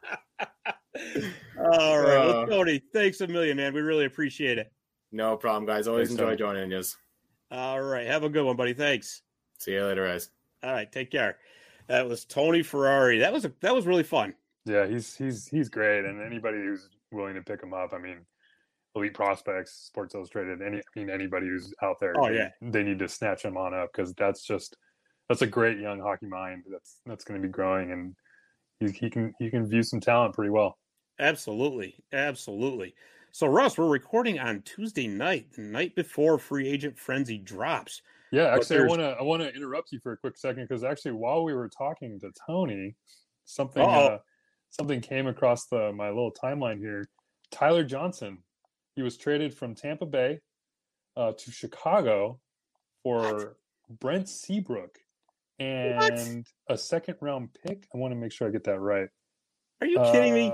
All right, uh, well, Tony, thanks a million, man. We really appreciate it. No problem, guys. Always thanks, enjoy Tony. joining us. All right, have a good one, buddy. Thanks. See you later, guys. All right, take care. That was Tony Ferrari. That was a, that was really fun. Yeah, he's he's he's great, and anybody who's willing to pick him up, I mean, Elite Prospects, Sports Illustrated, any I mean anybody who's out there, oh they, yeah, they need to snatch him on up because that's just that's a great young hockey mind that's that's going to be growing, and he he can he can view some talent pretty well. Absolutely. Absolutely. So, Russ, we're recording on Tuesday night, the night before Free Agent Frenzy drops. Yeah, actually, I want to I want to interrupt you for a quick second because actually, while we were talking to Tony, something uh, something came across the my little timeline here. Tyler Johnson, he was traded from Tampa Bay uh, to Chicago for what? Brent Seabrook and what? a second round pick. I want to make sure I get that right. Are you kidding uh, me?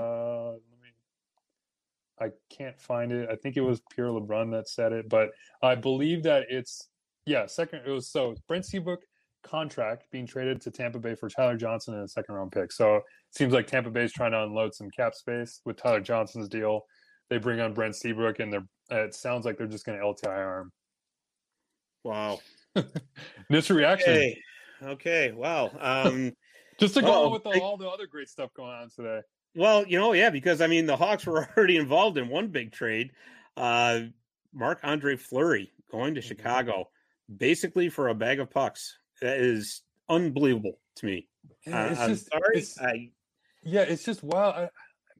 I can't find it. I think it was Pierre LeBrun that said it, but I believe that it's yeah. Second, it was so Brent Seabrook contract being traded to Tampa Bay for Tyler Johnson and a second round pick. So it seems like Tampa Bay is trying to unload some cap space with Tyler Johnson's deal. They bring on Brent Seabrook, and they're it sounds like they're just going to L T I R him. Wow, this reaction. Okay, okay. Wow. Um, just to go oh, on with the, all the other great stuff going on today. Well, you know, yeah, because, I mean, the Hawks were already involved in one big trade. Uh, Marc-Andre Fleury going to Chicago, basically for a bag of pucks. That is unbelievable to me. Yeah, it's uh, just, I'm sorry. It's, I, yeah, it's just wild. I,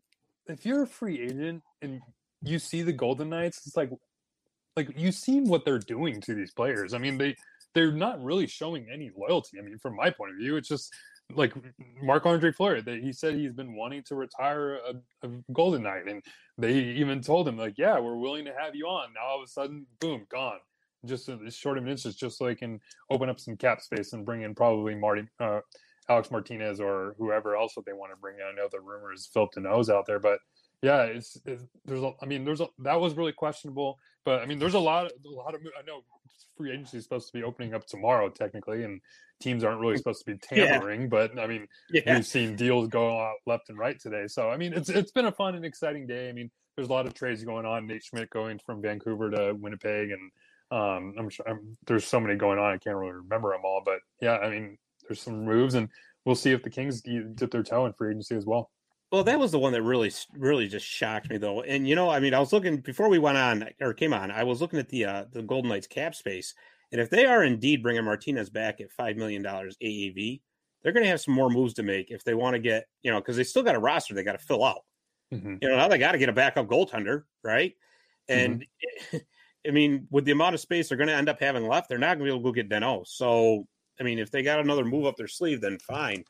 if you're a free agent and you see the Golden Knights, it's like, like you see what they're doing to these players. I mean, they, they're not really showing any loyalty. I mean, from my point of view, it's just, like Marc-Andre Fleury, that he said he's been wanting to retire a, a Golden Knight, and they even told him like, "Yeah, we're willing to have you on." Now all of a sudden, boom, gone. Just a short of an instance, just so they can open up some cap space and bring in probably Marty, uh, Alex Martinez, or whoever else that they want to bring in. I know the rumors Philip Deneau's out there, but yeah, it's, it's there's a, I mean, there's a that was really questionable, but I mean, there's a lot of a lot of I know free agency is supposed to be opening up tomorrow technically, and teams aren't really supposed to be tampering, yeah. but I mean, yeah. we've seen deals go out left and right today. So, I mean, it's it's been a fun and exciting day. I mean, there's a lot of trades going on. Nate Schmidt going from Vancouver to Winnipeg, and um, I'm sure I'm, there's so many going on. I can't really remember them all, but yeah, I mean, there's some moves, and we'll see if the Kings dip their toe in free agency as well. Well, that was the one that really, really just shocked me, though. And, you know, I mean, I was looking before we went on or came on, I was looking at the uh, the Golden Knights cap space. And if they are indeed bringing Martinez back at five million dollars A A V, they're going to have some more moves to make if they want to get, you know, because they still got a roster they got to fill out. Mm-hmm. You know, now they got to get a backup goaltender, right? And, mm-hmm. I mean, with the amount of space they're going to end up having left, they're not going to be able to go get Deneau. So, I mean, if they got another move up their sleeve, then fine.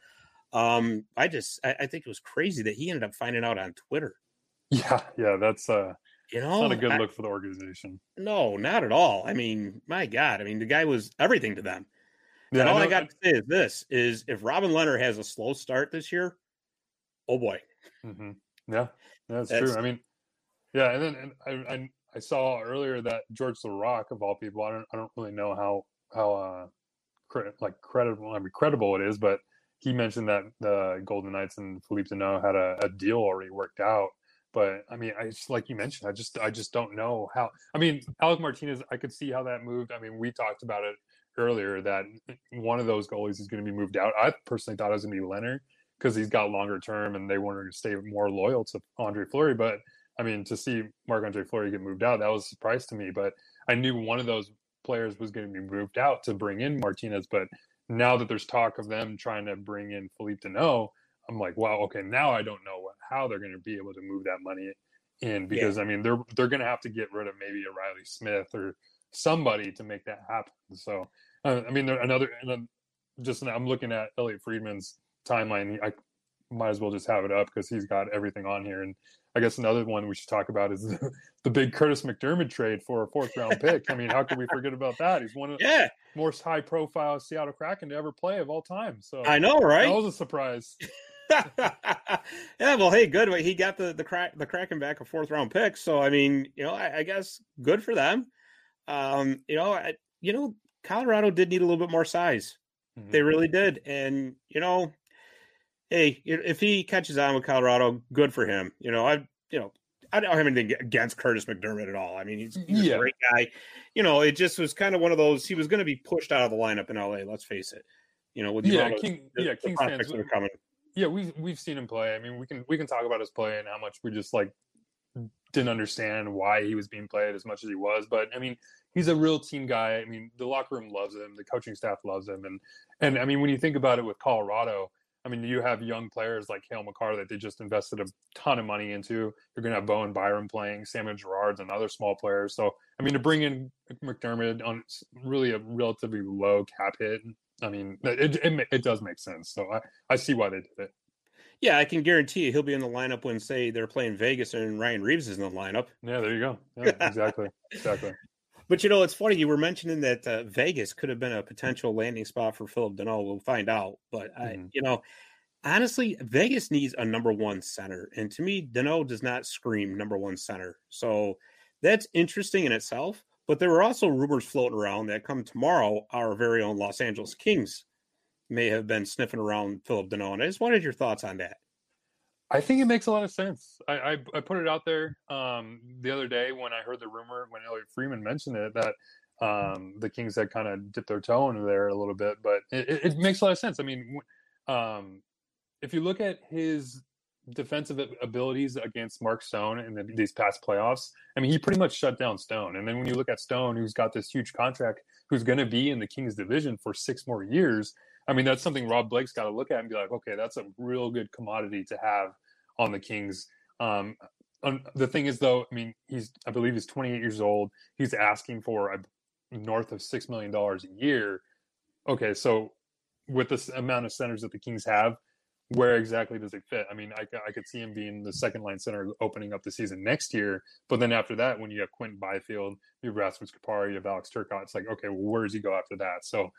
Um, I just, I, I think it was crazy that he ended up finding out on Twitter. Yeah, yeah, that's uh, you know, not a good I, look for the organization. No, not at all. I mean, my God, I mean, the guy was everything to them. Yeah, and all I, I got to say is this: is if Robin Lehner has a slow start this year, oh boy. Mm-hmm. Yeah, that's, that's true. I mean, yeah, and then and I, I I saw earlier that George Laraque, of all people, I don't I don't really know how how uh, cre- like credible, I mean, credible it is, but he mentioned that the Golden Knights and Philippe Deneau had a, a deal already worked out. But I mean, I just, like you mentioned, I just I just don't know how. I mean, Alec Martinez, I could see how that moved. I mean, we talked about it earlier that one of those goalies is going to be moved out. I personally thought it was going to be Leonard because he's got longer term and they wanted to stay more loyal to Andre Fleury. But I mean, to see Marc-Andre Fleury get moved out, that was a surprise to me. But I knew one of those players was going to be moved out to bring in Martinez. But now that there's talk of them trying to bring in Philippe Deneau, I'm like, wow, okay, now I don't know how they're going to be able to move that money in because, yeah. I mean, they're they're going to have to get rid of maybe a Riley Smith or somebody to make that happen. So, uh, I mean, there, another, another, just I'm looking at Elliot Friedman's timeline. I might as well just have it up because he's got everything on here. And I guess another one we should talk about is the, the big Curtis McDermott trade for a fourth round pick. I mean, how could we forget about that? He's one of yeah. the most high profile Seattle Kraken to ever play of all time. So I know, right? That was a surprise. Yeah, well, hey, good. He got the the crack the Kraken back a fourth round pick. So I mean, you know, I, I guess good for them. Um, you know, I, you know, Colorado did need a little bit more size. Mm-hmm. They really did, and you know, hey, if he catches on with Colorado, good for him. You know, I you know. I don't have anything against Curtis McDermott at all. I mean, he's, he's yeah. a great guy. You know, it just was kind of one of those. He was going to be pushed out of the lineup in L A. Let's face it. You know, with the yeah, King, King, the, yeah, the Kings prospects fans that are coming. Yeah, we've we've seen him play. I mean, we can we can talk about his play and how much we just like didn't understand why he was being played as much as he was. But I mean, he's a real team guy. I mean, the locker room loves him, the coaching staff loves him, and and I mean, when you think about it with Colorado, I mean, you have young players like Cale Makar that they just invested a ton of money into. You're going to have Bowen Byram playing, Samuel Girard's and other small players. So, I mean, to bring in McDermott on really a relatively low cap hit, I mean, it it, it does make sense. So I, I see why they did it. Yeah, I can guarantee you he'll be in the lineup when, say, they're playing Vegas and Ryan Reeves is in the lineup. Yeah, there you go. Yeah, exactly. exactly. But, you know, it's funny. You were mentioning that uh, Vegas could have been a potential landing spot for Philip Deneau. We'll find out. But, mm-hmm. I, you know, honestly, Vegas needs a number one center. And to me, Deneau does not scream number one center. So that's interesting in itself. But there were also rumors floating around that come tomorrow, our very own Los Angeles Kings may have been sniffing around Philip Deneau. And I just wanted your thoughts on that. I think it makes a lot of sense. I, I, I put it out there um, the other day when I heard the rumor, when Elliot Friedman mentioned it, that um, the Kings had kind of dipped their toe into there a little bit. But it, it, it makes a lot of sense. I mean, um, if you look at his defensive abilities against Mark Stone in the, these past playoffs, I mean, he pretty much shut down Stone. And then when you look at Stone, who's got this huge contract, who's going to be in the Kings division for six more years, I mean, that's something Rob Blake's got to look at and be like, okay, that's a real good commodity to have on the Kings. Um, the thing is, though, I mean, he's, I believe he's twenty-eight years old. He's asking for a, north of six million dollars a year. Okay, so with this amount of centers that the Kings have, where exactly does it fit? I mean, I, I could see him being the second line center opening up the season next year. But then after that, when you have Quentin Byfield, you have Rasmus Kupari, you have Alex Turcotte, it's like, okay, well, where does he go after that? So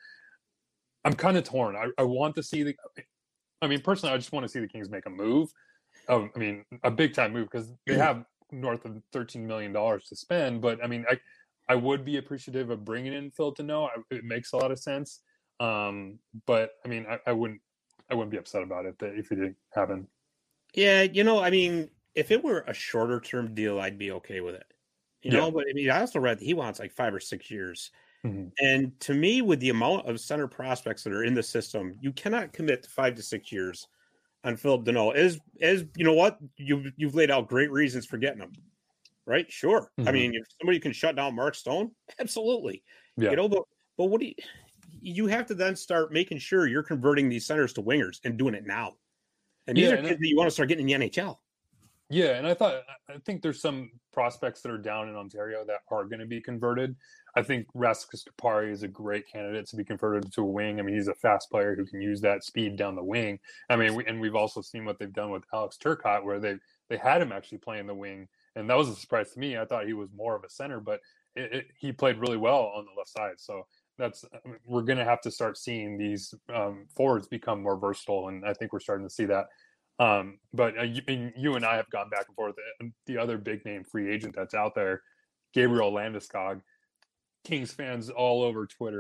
I'm kind of torn. I, I want to see the – I mean, personally, I just want to see the Kings make a move. Um, I mean, a big-time move because they have north of thirteen million dollars to spend. But, I mean, I I would be appreciative of bringing in Phil Deneau. It makes a lot of sense. Um, but, I mean, I, I wouldn't I wouldn't be upset about it if it didn't happen. Yeah, you know, I mean, if it were a shorter-term deal, I'd be okay with it. You know, yeah. But I mean, I also read that he wants like five or six years. Mm-hmm. And to me, with the amount of center prospects that are in the system, you cannot commit to five to six years on Philip Deneau. As, as you know what, you've, you've laid out great reasons for getting him, right? Sure. Mm-hmm. I mean, if somebody can shut down Mark Stone, absolutely. Yeah. You know, but, but what do you, you have to then start making sure you're converting these centers to wingers and doing it now. And these yeah, are kids that you want to start getting in the N H L. Yeah, and I thought I think there's some prospects that are down in Ontario that are going to be converted. I think Rasmus Kupari is a great candidate to be converted to a wing. I mean, he's a fast player who can use that speed down the wing. I mean, we, and we've also seen what they've done with Alex Turcotte, where they they had him actually playing the wing, and that was a surprise to me. I thought he was more of a center, but it, it, he played really well on the left side. So that's I mean, we're going to have to start seeing these um, forwards become more versatile, and I think we're starting to see that. Um, but uh, you, and you and I have gone back and forth. The other big name free agent that's out there, Gabriel Landeskog. Kings fans all over Twitter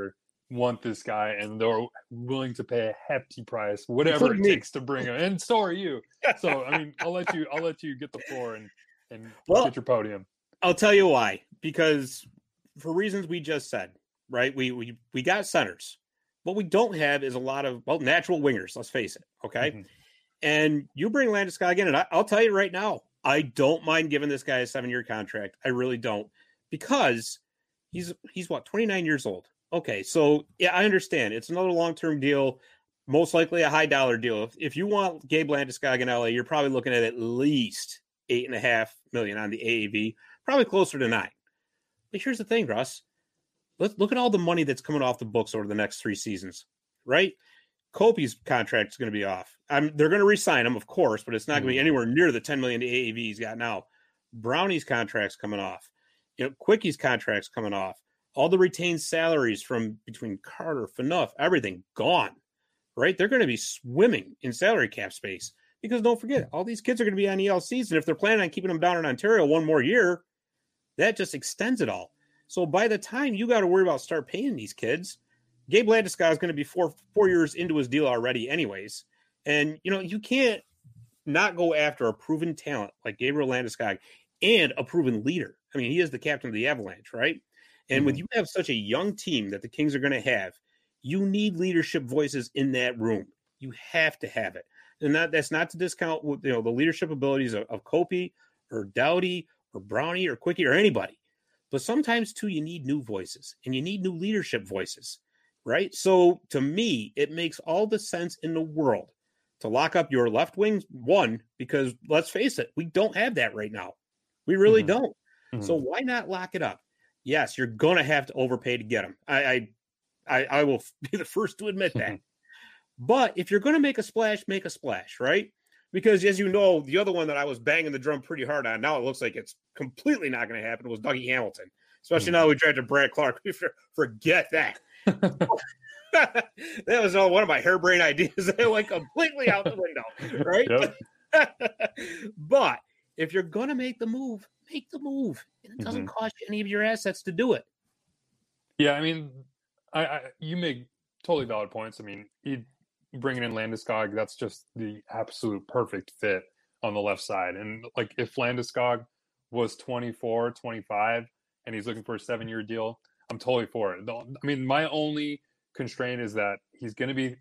want this guy, and they're willing to pay a hefty price, whatever Including it me. takes to bring him. And so are you. So I mean, I'll let you. I'll let you get the floor and and Well, get your podium. I'll tell you why. Because for reasons we just said, right? We we we got centers. What we don't have is a lot of well natural wingers. Let's face it. Okay. Mhm. And you bring Landeskog in, and I, I'll tell you right now, I don't mind giving this guy a seven-year contract. I really don't, because he's he's what twenty-nine years old. Okay, so yeah, I understand it's another long-term deal, most likely a high-dollar deal. If, if you want Gabe Landeskog in L A, you're probably looking at at least eight and a half million on the A A V, probably closer to nine. But here's the thing, Russ. Let's look at all the money that's coming off the books over the next three seasons, right? Kopi's contract is going to be off. I'm, they're going to re-sign him, of course, but it's not going to be anywhere near the ten million A A V he's got now. Brownie's contract's coming off. You know, Quickie's contract's coming off. All the retained salaries from between Carter, Phaneuf, everything gone, right? They're going to be swimming in salary cap space because don't forget, all these kids are going to be on E L Cs, and if they're planning on keeping them down in Ontario one more year, that just extends it all. So by the time you got to worry about start paying these kids, Gabe Landeskog is going to be four four years into his deal already anyways. And, you know, you can't not go after a proven talent like Gabriel Landeskog and a proven leader. I mean, he is the captain of the Avalanche, right? And mm-hmm. when you have such a young team that the Kings are going to have, you need leadership voices in that room. You have to have it. And that, that's not to discount you know the leadership abilities of, of Kopi or Doughty or Brownie or Quickie or anybody. But sometimes, too, you need new voices and you need new leadership voices. Right. So to me, it makes all the sense in the world to lock up your left wing one, because let's face it, we don't have that right now. We really mm-hmm. don't. Mm-hmm. So why not lock it up? Yes, you're going to have to overpay to get him. I, I, I, I will be the first to admit that. But if you're going to make a splash, make a splash, right? Because as you know, the other one that I was banging the drum pretty hard on, now it looks like it's completely not going to happen, was Dougie Hamilton. Especially mm-hmm. now we drafted Brad Clark. Forget that. That was all one of my harebrained ideas that went completely out the window, right? Yep. But if you're going to make the move, make the move. And it doesn't mm-hmm. cost you any of your assets to do it. Yeah, I mean, I, I you make totally valid points. I mean, he bringing in Landeskog, that's just the absolute perfect fit on the left side. And like if Landeskog was twenty-four, twenty-five, and he's looking for a seven-year deal, I'm totally for it. I mean, my only constraint is that he's going to be,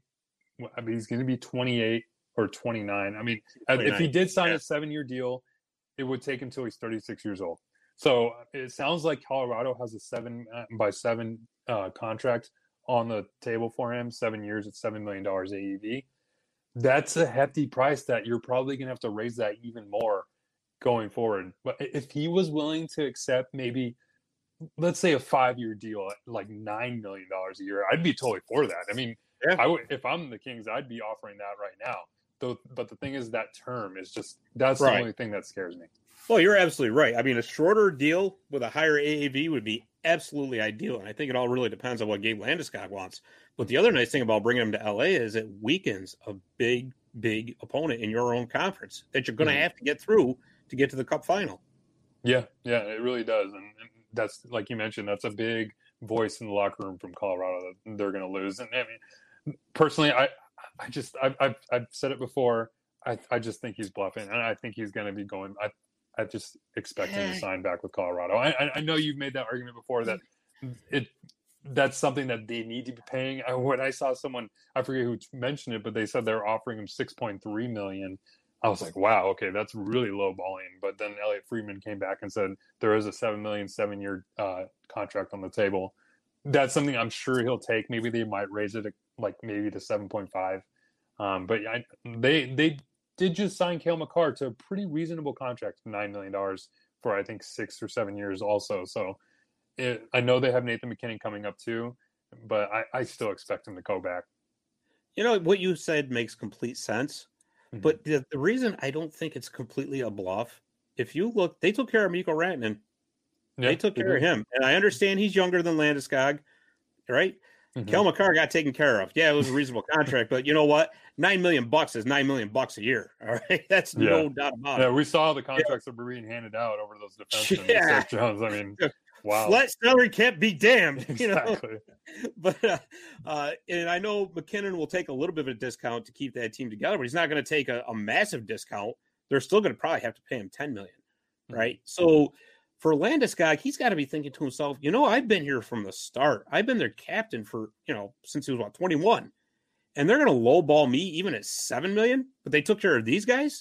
I mean, he's going to be twenty-eight or twenty-nine. I mean, twenty-nine. If he did sign yeah. a seven-year deal, it would take him till he's thirty-six years old. So it sounds like Colorado has a seven by seven uh, contract on the table for him, seven years at seven million dollars A A V. That's a hefty price that you're probably going to have to raise that even more going forward. But if he was willing to accept maybe, let's say a five-year deal at like nine million dollars a year, I'd be totally for that. I mean, yeah. I would, if I'm the Kings, I'd be offering that right now. Though, but the thing is, that term is just, that's right. the only thing that scares me. Well, you're absolutely right. I mean, a shorter deal with a higher A A V would be absolutely ideal. And I think it all really depends on what Gabe Landeskog wants. But the other nice thing about bringing him to L A is it weakens a big, big opponent in your own conference that you're going to mm-hmm. have to get through to get to the Cup final. Yeah, yeah, it really does. And, and that's, like you mentioned, that's a big voice in the locker room from Colorado that they're going to lose. And I mean, personally, I, I just, I've, I've, I've said it before. I, I just think he's bluffing, and I think he's going to be going. I, I just expect him to sign back with Colorado. I, I know you've made that argument before that it, that's something that they need to be paying. I, when I saw someone, I forget who mentioned it, but they said they're offering him six point three million. I was like, wow, okay, that's really low balling. But then Elliot Friedman came back and said there is a seven million seven year uh, contract on the table. That's something I'm sure he'll take. Maybe they might raise it to, like maybe to seven point five. Um, but I, they they did just sign Cale Makar to a pretty reasonable contract, nine million dollars for I think six or seven years also. So it, I know they have Nathan McKinnon coming up too, but I, I still expect him to go back. You know, what you said makes complete sense. Mm-hmm. But the, the reason I don't think it's completely a bluff, if you look, they took care of Mikko Rantanen. Yeah, they took care they of him. And I understand he's younger than Landeskog, right? Mm-hmm. Cale Makar got taken care of. Yeah, it was a reasonable contract, but you know what? Nine million bucks is nine million bucks a year. All right, that's yeah. no doubt about yeah, it. We saw the contracts yeah. that were being handed out over those defensemen. Yeah. Seth Jones. I mean, Wow. Flat salary cap be damned. Exactly. You know? But uh, uh, and I know McKinnon will take a little bit of a discount to keep that team together, but he's not going to take a, a massive discount. They're still going to probably have to pay him ten million dollars, right? Mm-hmm. So for Landeskog, he's got to be thinking to himself, you know, I've been here from the start. I've been their captain for, you know, since he was about twenty-one. And they're going to lowball me even at seven million dollars, but they took care of these guys?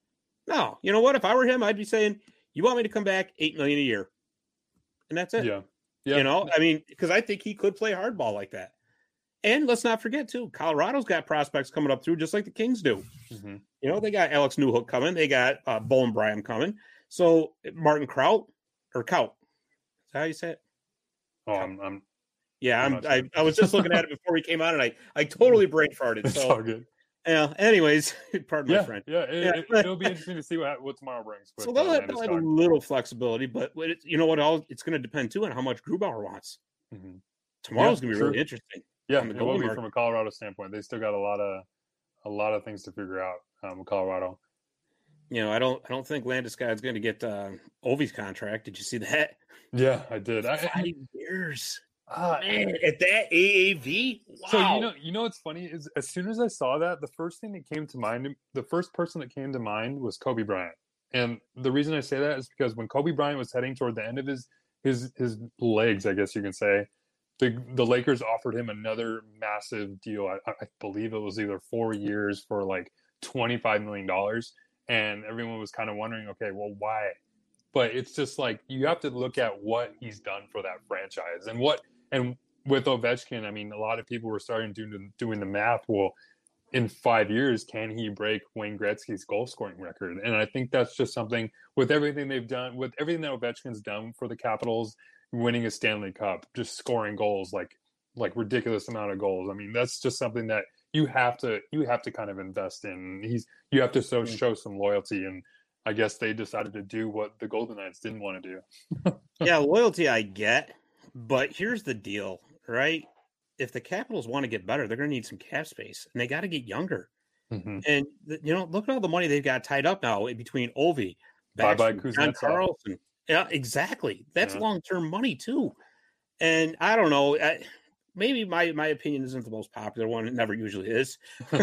No. You know what? If I were him, I'd be saying, you want me to come back eight million dollars a year. And that's it. Yeah. Yeah. You know, I mean, because I think he could play hardball like that. And let's not forget, too, Colorado's got prospects coming up through just like the Kings do. Mm-hmm. You know, they got Alex Newhook coming. They got uh, Bowen Bryan coming. So Martin Kraut or Kaut. Is that how you say it? Oh, I'm, I'm yeah, I'm, I'm I, I was just looking at it before we came on, and I, I totally brain farted. It's so, all good. Yeah. Anyways, pardon yeah, my friend. Yeah, it, yeah. It, it'll be interesting to see what what tomorrow brings. So they'll, have, they'll have a little flexibility, but it, you know what? All it's going to depend too on how much Grubauer wants. Mm-hmm. Tomorrow's yeah, going to be true. really interesting. Yeah, it will be market. From a Colorado standpoint. They still got a lot of a lot of things to figure out um, with Colorado. You know, I don't I don't think Landeskog is going to get uh, Ovi's contract. Did you see that? Yeah, I did. Five I, years. Uh, Man, at that A A V. Wow. So you know, you know what's funny is as soon as I saw that, the first thing that came to mind, the first person that came to mind was Kobe Bryant. And the reason I say that is because when Kobe Bryant was heading toward the end of his his his legs, I guess you can say, the the Lakers offered him another massive deal. I, I believe it was either four years for like twenty-five million dollars, and everyone was kind of wondering, okay, well, why? But it's just like you have to look at what he's done for that franchise and what. And with Ovechkin, I mean, a lot of people were starting to do doing the math. Well, in five years, can he break Wayne Gretzky's goal scoring record? And I think that's just something with everything they've done, with everything that Ovechkin's done for the Capitals, winning a Stanley Cup, just scoring goals like like ridiculous amount of goals. I mean, that's just something that you have to you have to kind of invest in. He's you have to show show some loyalty, and I guess they decided to do what the Golden Knights didn't want to do. Yeah, loyalty I get. But here's the deal, right? If the Capitals want to get better, they're going to need some cap space, and they got to get younger. Mm-hmm. And, you know, look at all the money they've got tied up now in between Ovi, Backstrom, John Carlson. Yeah, exactly. That's yeah. long-term money, too. And I don't know. I, maybe my, my opinion isn't the most popular one. It never usually is.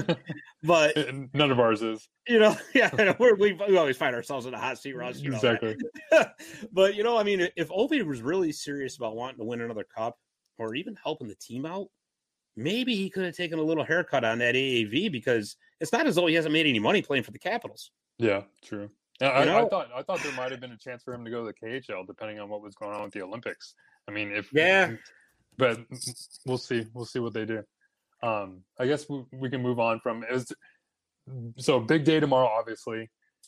But none of ours is. You know, yeah, we're, we we always find ourselves in a hot seat, Ross. You know exactly. But, you know, I mean, if Ovi was really serious about wanting to win another cup or even helping the team out, maybe he could have taken a little haircut on that A A V because it's not as though he hasn't made any money playing for the Capitals. Yeah, true. I, I thought I thought there might have been a chance for him to go to the K H L, depending on what was going on with the Olympics. I mean, if yeah, but we'll see. We'll see what they do. Um, I guess we, we can move on from it. Was, so big day tomorrow, obviously.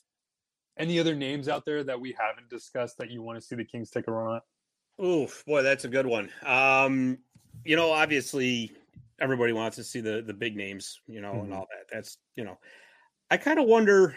Any other names out there that we haven't discussed that you want to see the Kings take a run at? Oof, boy, that's a good one. Um, you know, obviously, everybody wants to see the the big names, you know, mm-hmm. and all that. That's, you know, I kind of wonder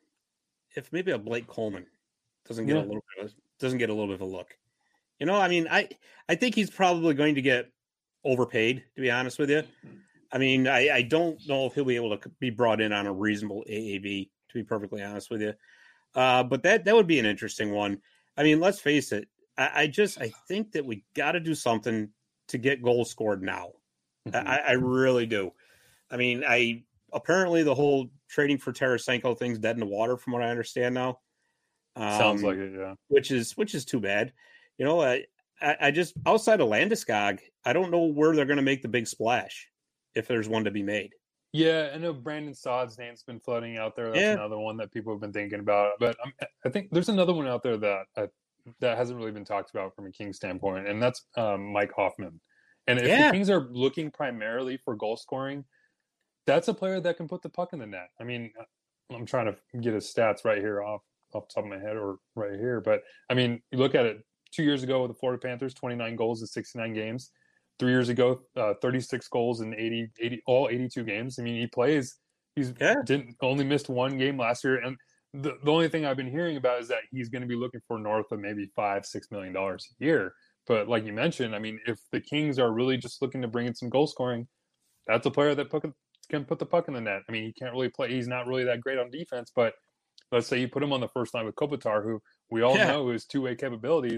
if maybe a Blake Coleman doesn't get yeah. a little bit of, doesn't get a little bit of a look. You know, I mean, I I think he's probably going to get overpaid, to be honest with you. I mean, I, I don't know if he'll be able to be brought in on a reasonable A A V, to be perfectly honest with you. Uh, but that that would be an interesting one. I mean, let's face it. I, I just I think that we got to do something to get goals scored now. Mm-hmm. I, I really do. I mean, I apparently the whole trading for Tarasenko thing's dead in the water, from what I understand now. Um, Sounds like it, yeah. Which is which is too bad. You know, I I, I just outside of Landeskog, I don't know where they're going to make the big splash if there's one to be made. Yeah, I know Brandon Saad's name's been floating out there. That's yeah. another one that people have been thinking about. But um, I think there's another one out there that uh, that hasn't really been talked about from a Kings standpoint, and that's um, Mike Hoffman. And if yeah. the Kings are looking primarily for goal scoring, that's a player that can put the puck in the net. I mean, I'm trying to get his stats right here off, off the top of my head or right here. But, I mean, you look at it, two years ago with the Florida Panthers, twenty-nine goals in sixty-nine games. Three years ago, uh, thirty-six goals in eighty, eighty, all eighty-two games. I mean, he plays. He's yeah. didn't only missed one game last year. And the, the only thing I've been hearing about is that he's going to be looking for north of maybe five, six million dollars a year. But like you mentioned, I mean, if the Kings are really just looking to bring in some goal scoring, that's a player that put, can put the puck in the net. I mean, he can't really play. He's not really that great on defense, but let's say you put him on the first line with Kopitar, who we all yeah. know his two-way capabilities.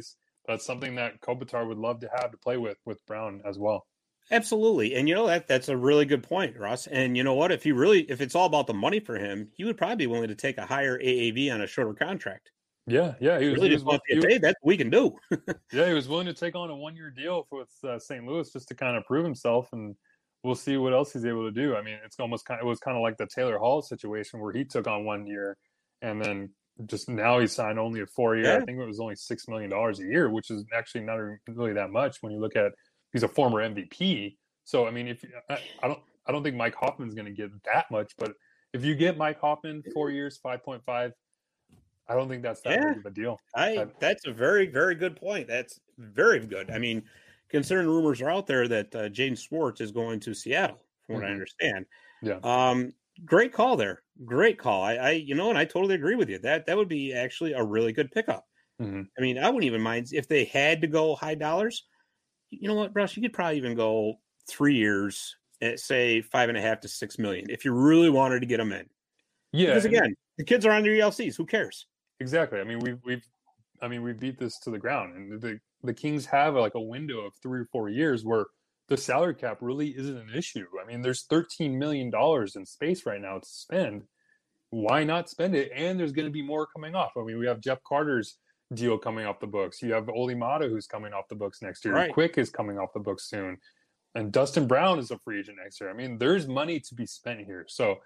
that's something that Kopitar would love to have to play with with Brown as well. Absolutely. And you know, that that's a really good point, Russ. And you know what? If he really, if it's all about the money for him, he would probably be willing to take a higher A A V on a shorter contract. Yeah. Yeah. He was, really he just was, wants to he get was, paid. That's what we can do. yeah. He was willing to take on a one year deal with uh, Saint Louis just to kind of prove himself, and we'll see what else he's able to do. I mean, it's almost kind of, it was kind of like the Taylor Hall situation where he took on one year and then just now he signed only a four year. Yeah. I think it was only six million dollars a year, which is actually not really that much when you look at, he's a former M V P. So, I mean, if I, I don't, I don't think Mike Hoffman's going to get that much, but if you get Mike Hoffman four years, five point five, I don't think that's that Yeah. big of a deal. I That- that's a very, very good point. That's very good. I mean, considering rumors are out there that uh, Jaden Schwartz is going to Seattle, from what I Mhm. understand. Yeah. Um, great call there. Great call. I, I, you know, and I totally agree with you. That that would be actually a really good pickup. Mhm. I mean, I wouldn't even mind if they had to go high dollars. You know what, Russ? You could probably even go three years at say five and a half to six million if you really wanted to get them in. Yeah. Because and- again, the kids are on their E L Cs. Who cares? Exactly. I mean, we've we've, I mean, we beat this to the ground, and the the Kings have like a window of three or four years where the salary cap really isn't an issue. I mean, there's thirteen million dollars in space right now to spend. Why not spend it? And there's going to be more coming off. I mean, we have Jeff Carter's deal coming off the books. You have Oli Mata, who's coming off the books next year. Right. Quick is coming off the books soon, and Dustin Brown is a free agent next year. I mean, there's money to be spent here. So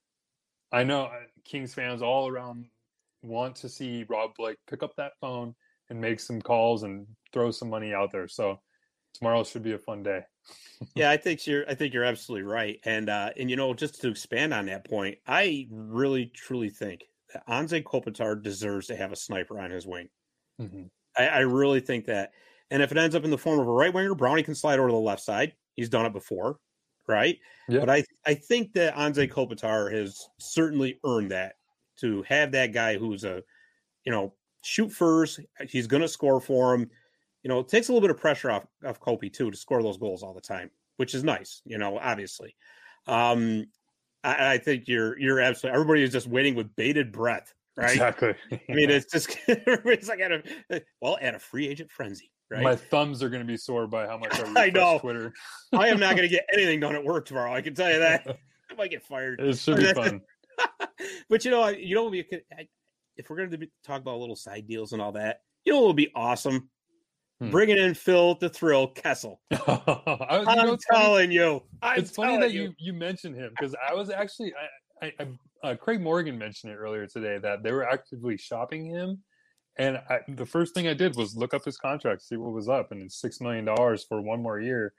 I know uh, Kings fans all around want to see Rob Blake pick up that phone and make some calls and throw some money out there. So tomorrow should be a fun day. Yeah, I think you're. I think you're absolutely right. And uh, and you know, just to expand on that point, I really truly think that Anze Kopitar deserves to have a sniper on his wing. Mm-hmm. I, I really think that. And if it ends up in the form of a right winger, Brownie can slide over to the left side. He's done it before, right? Yeah. But I I think that Anze Kopitar has certainly earned that, to have that guy who's a, you know, shoot first. He's going to score for him. You know, it takes a little bit of pressure off of Kopi too to score those goals all the time, which is nice. You know, obviously, um, I, I think you're you're absolutely. Everybody is just waiting with bated breath, right? Exactly. I mean, it's just everybody's like at a well at a free agent frenzy, right? My thumbs are going to be sore by how much I, I know. refresh Twitter. I am not going to get anything done at work tomorrow. I can tell you that. I might get fired. It should be fun. But you know, you know, we could, I, if we're going to be, talk about little side deals and all that, you know, what would be awesome. Hmm. Bringing in Phil the Thrill Kessel. I was, I'm you know, it's funny, telling you, I'm it's funny telling that you. you you mentioned him because I was actually I, I, I uh, Craig Morgan mentioned it earlier today that they were actively shopping him, and I, the first thing I did was look up his contract, see what was up, and it's six million dollars for one more year.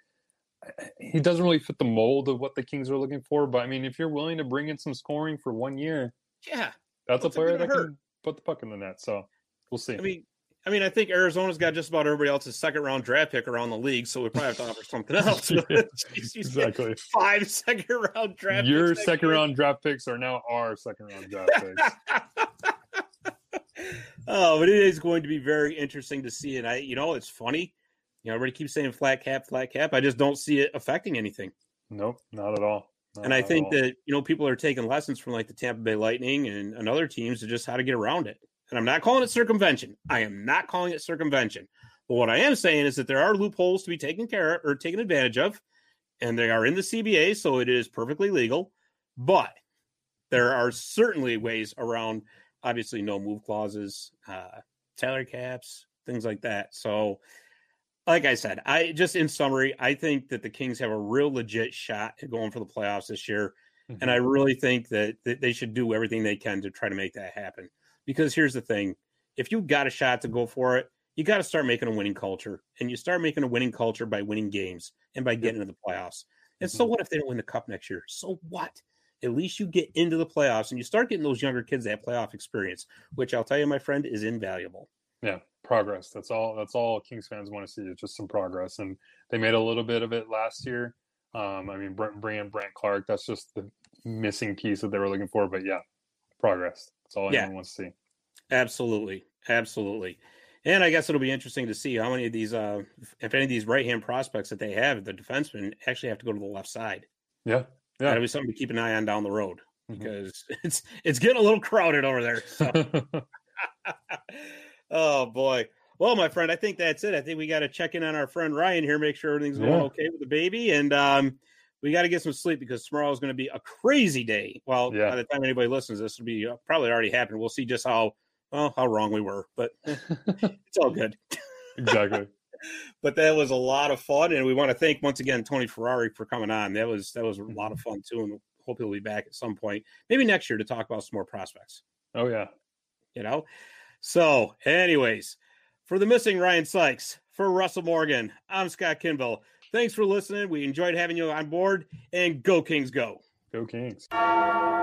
He doesn't really fit the mold of what the Kings are looking for, but I mean, if you're willing to bring in some scoring for one year, Yeah, that's What's a it player gonna that hurt? can put the puck in the net. So we'll see. I mean, I mean, I think Arizona's got just about everybody else's second round draft pick around the league, so we probably have to offer something else. Yeah, Jeez, you said exactly. Five second round draft. Your picks next second year. round draft picks are now our second round draft picks. Oh, but it is going to be very interesting to see. And I, you know, it's funny. You know, everybody keeps saying flat cap, flat cap. I just don't see it affecting anything. Nope, not at all. Not And I at think all. that, you know, people are taking lessons from like the Tampa Bay Lightning and, and other teams to just how to get around it. And I'm not calling it circumvention. I am not calling it circumvention. But what I am saying is that there are loopholes to be taken care of or taken advantage of, and they are in the C B A, so it is perfectly legal. But there are certainly ways around, obviously, no move clauses, uh, salary caps, things like that. So, like I said, I just in summary, I think that the Kings have a real legit shot at going for the playoffs this year. Mhm. And I really think that, that they should do everything they can to try to make that happen. Because here's the thing. If you've got a shot to go for it, you got to start making a winning culture. And you start making a winning culture by winning games and by getting into the playoffs. And so Mhm. what if they don't win the cup next year? So what? At least you get into the playoffs and you start getting those younger kids that playoff experience, which I'll tell you, my friend, is invaluable. Yeah, progress. That's all. That's all Kings fans want to see is just some progress, and they made a little bit of it last year. Um, I mean, Brent, bringing Brant Clark, that's just the missing piece that they were looking for. But yeah, progress. That's all Yeah. anyone wants to see. Absolutely. Absolutely. And I guess it'll be interesting to see how many of these, uh, if any of these right-hand prospects that they have, the defensemen, actually have to go to the left side. Yeah, yeah. That'll be something to keep an eye on down the road Mhm. because it's it's getting a little crowded over there. So. Oh, boy. Well, my friend, I think that's it. I think we got to check in on our friend Ryan here, make sure everything's Yeah. going okay with the baby. And um, we got to get some sleep because tomorrow is going to be a crazy day. Well, Yeah. by the time anybody listens, this will be uh, probably already happened. We'll see just how, well, how wrong we were, but it's all good. Exactly. But that was a lot of fun. And we want to thank once again, Tony Ferrari for coming on. That was, that was a lot of fun too. And hope he'll be back at some point, maybe next year to talk about some more prospects. Oh, yeah. You know? So anyways, for the missing Ryan Sykes, for Russell Morgan, I'm Scott Kimball. Thanks for listening. We enjoyed having you on board, and go Kings go. Go Kings.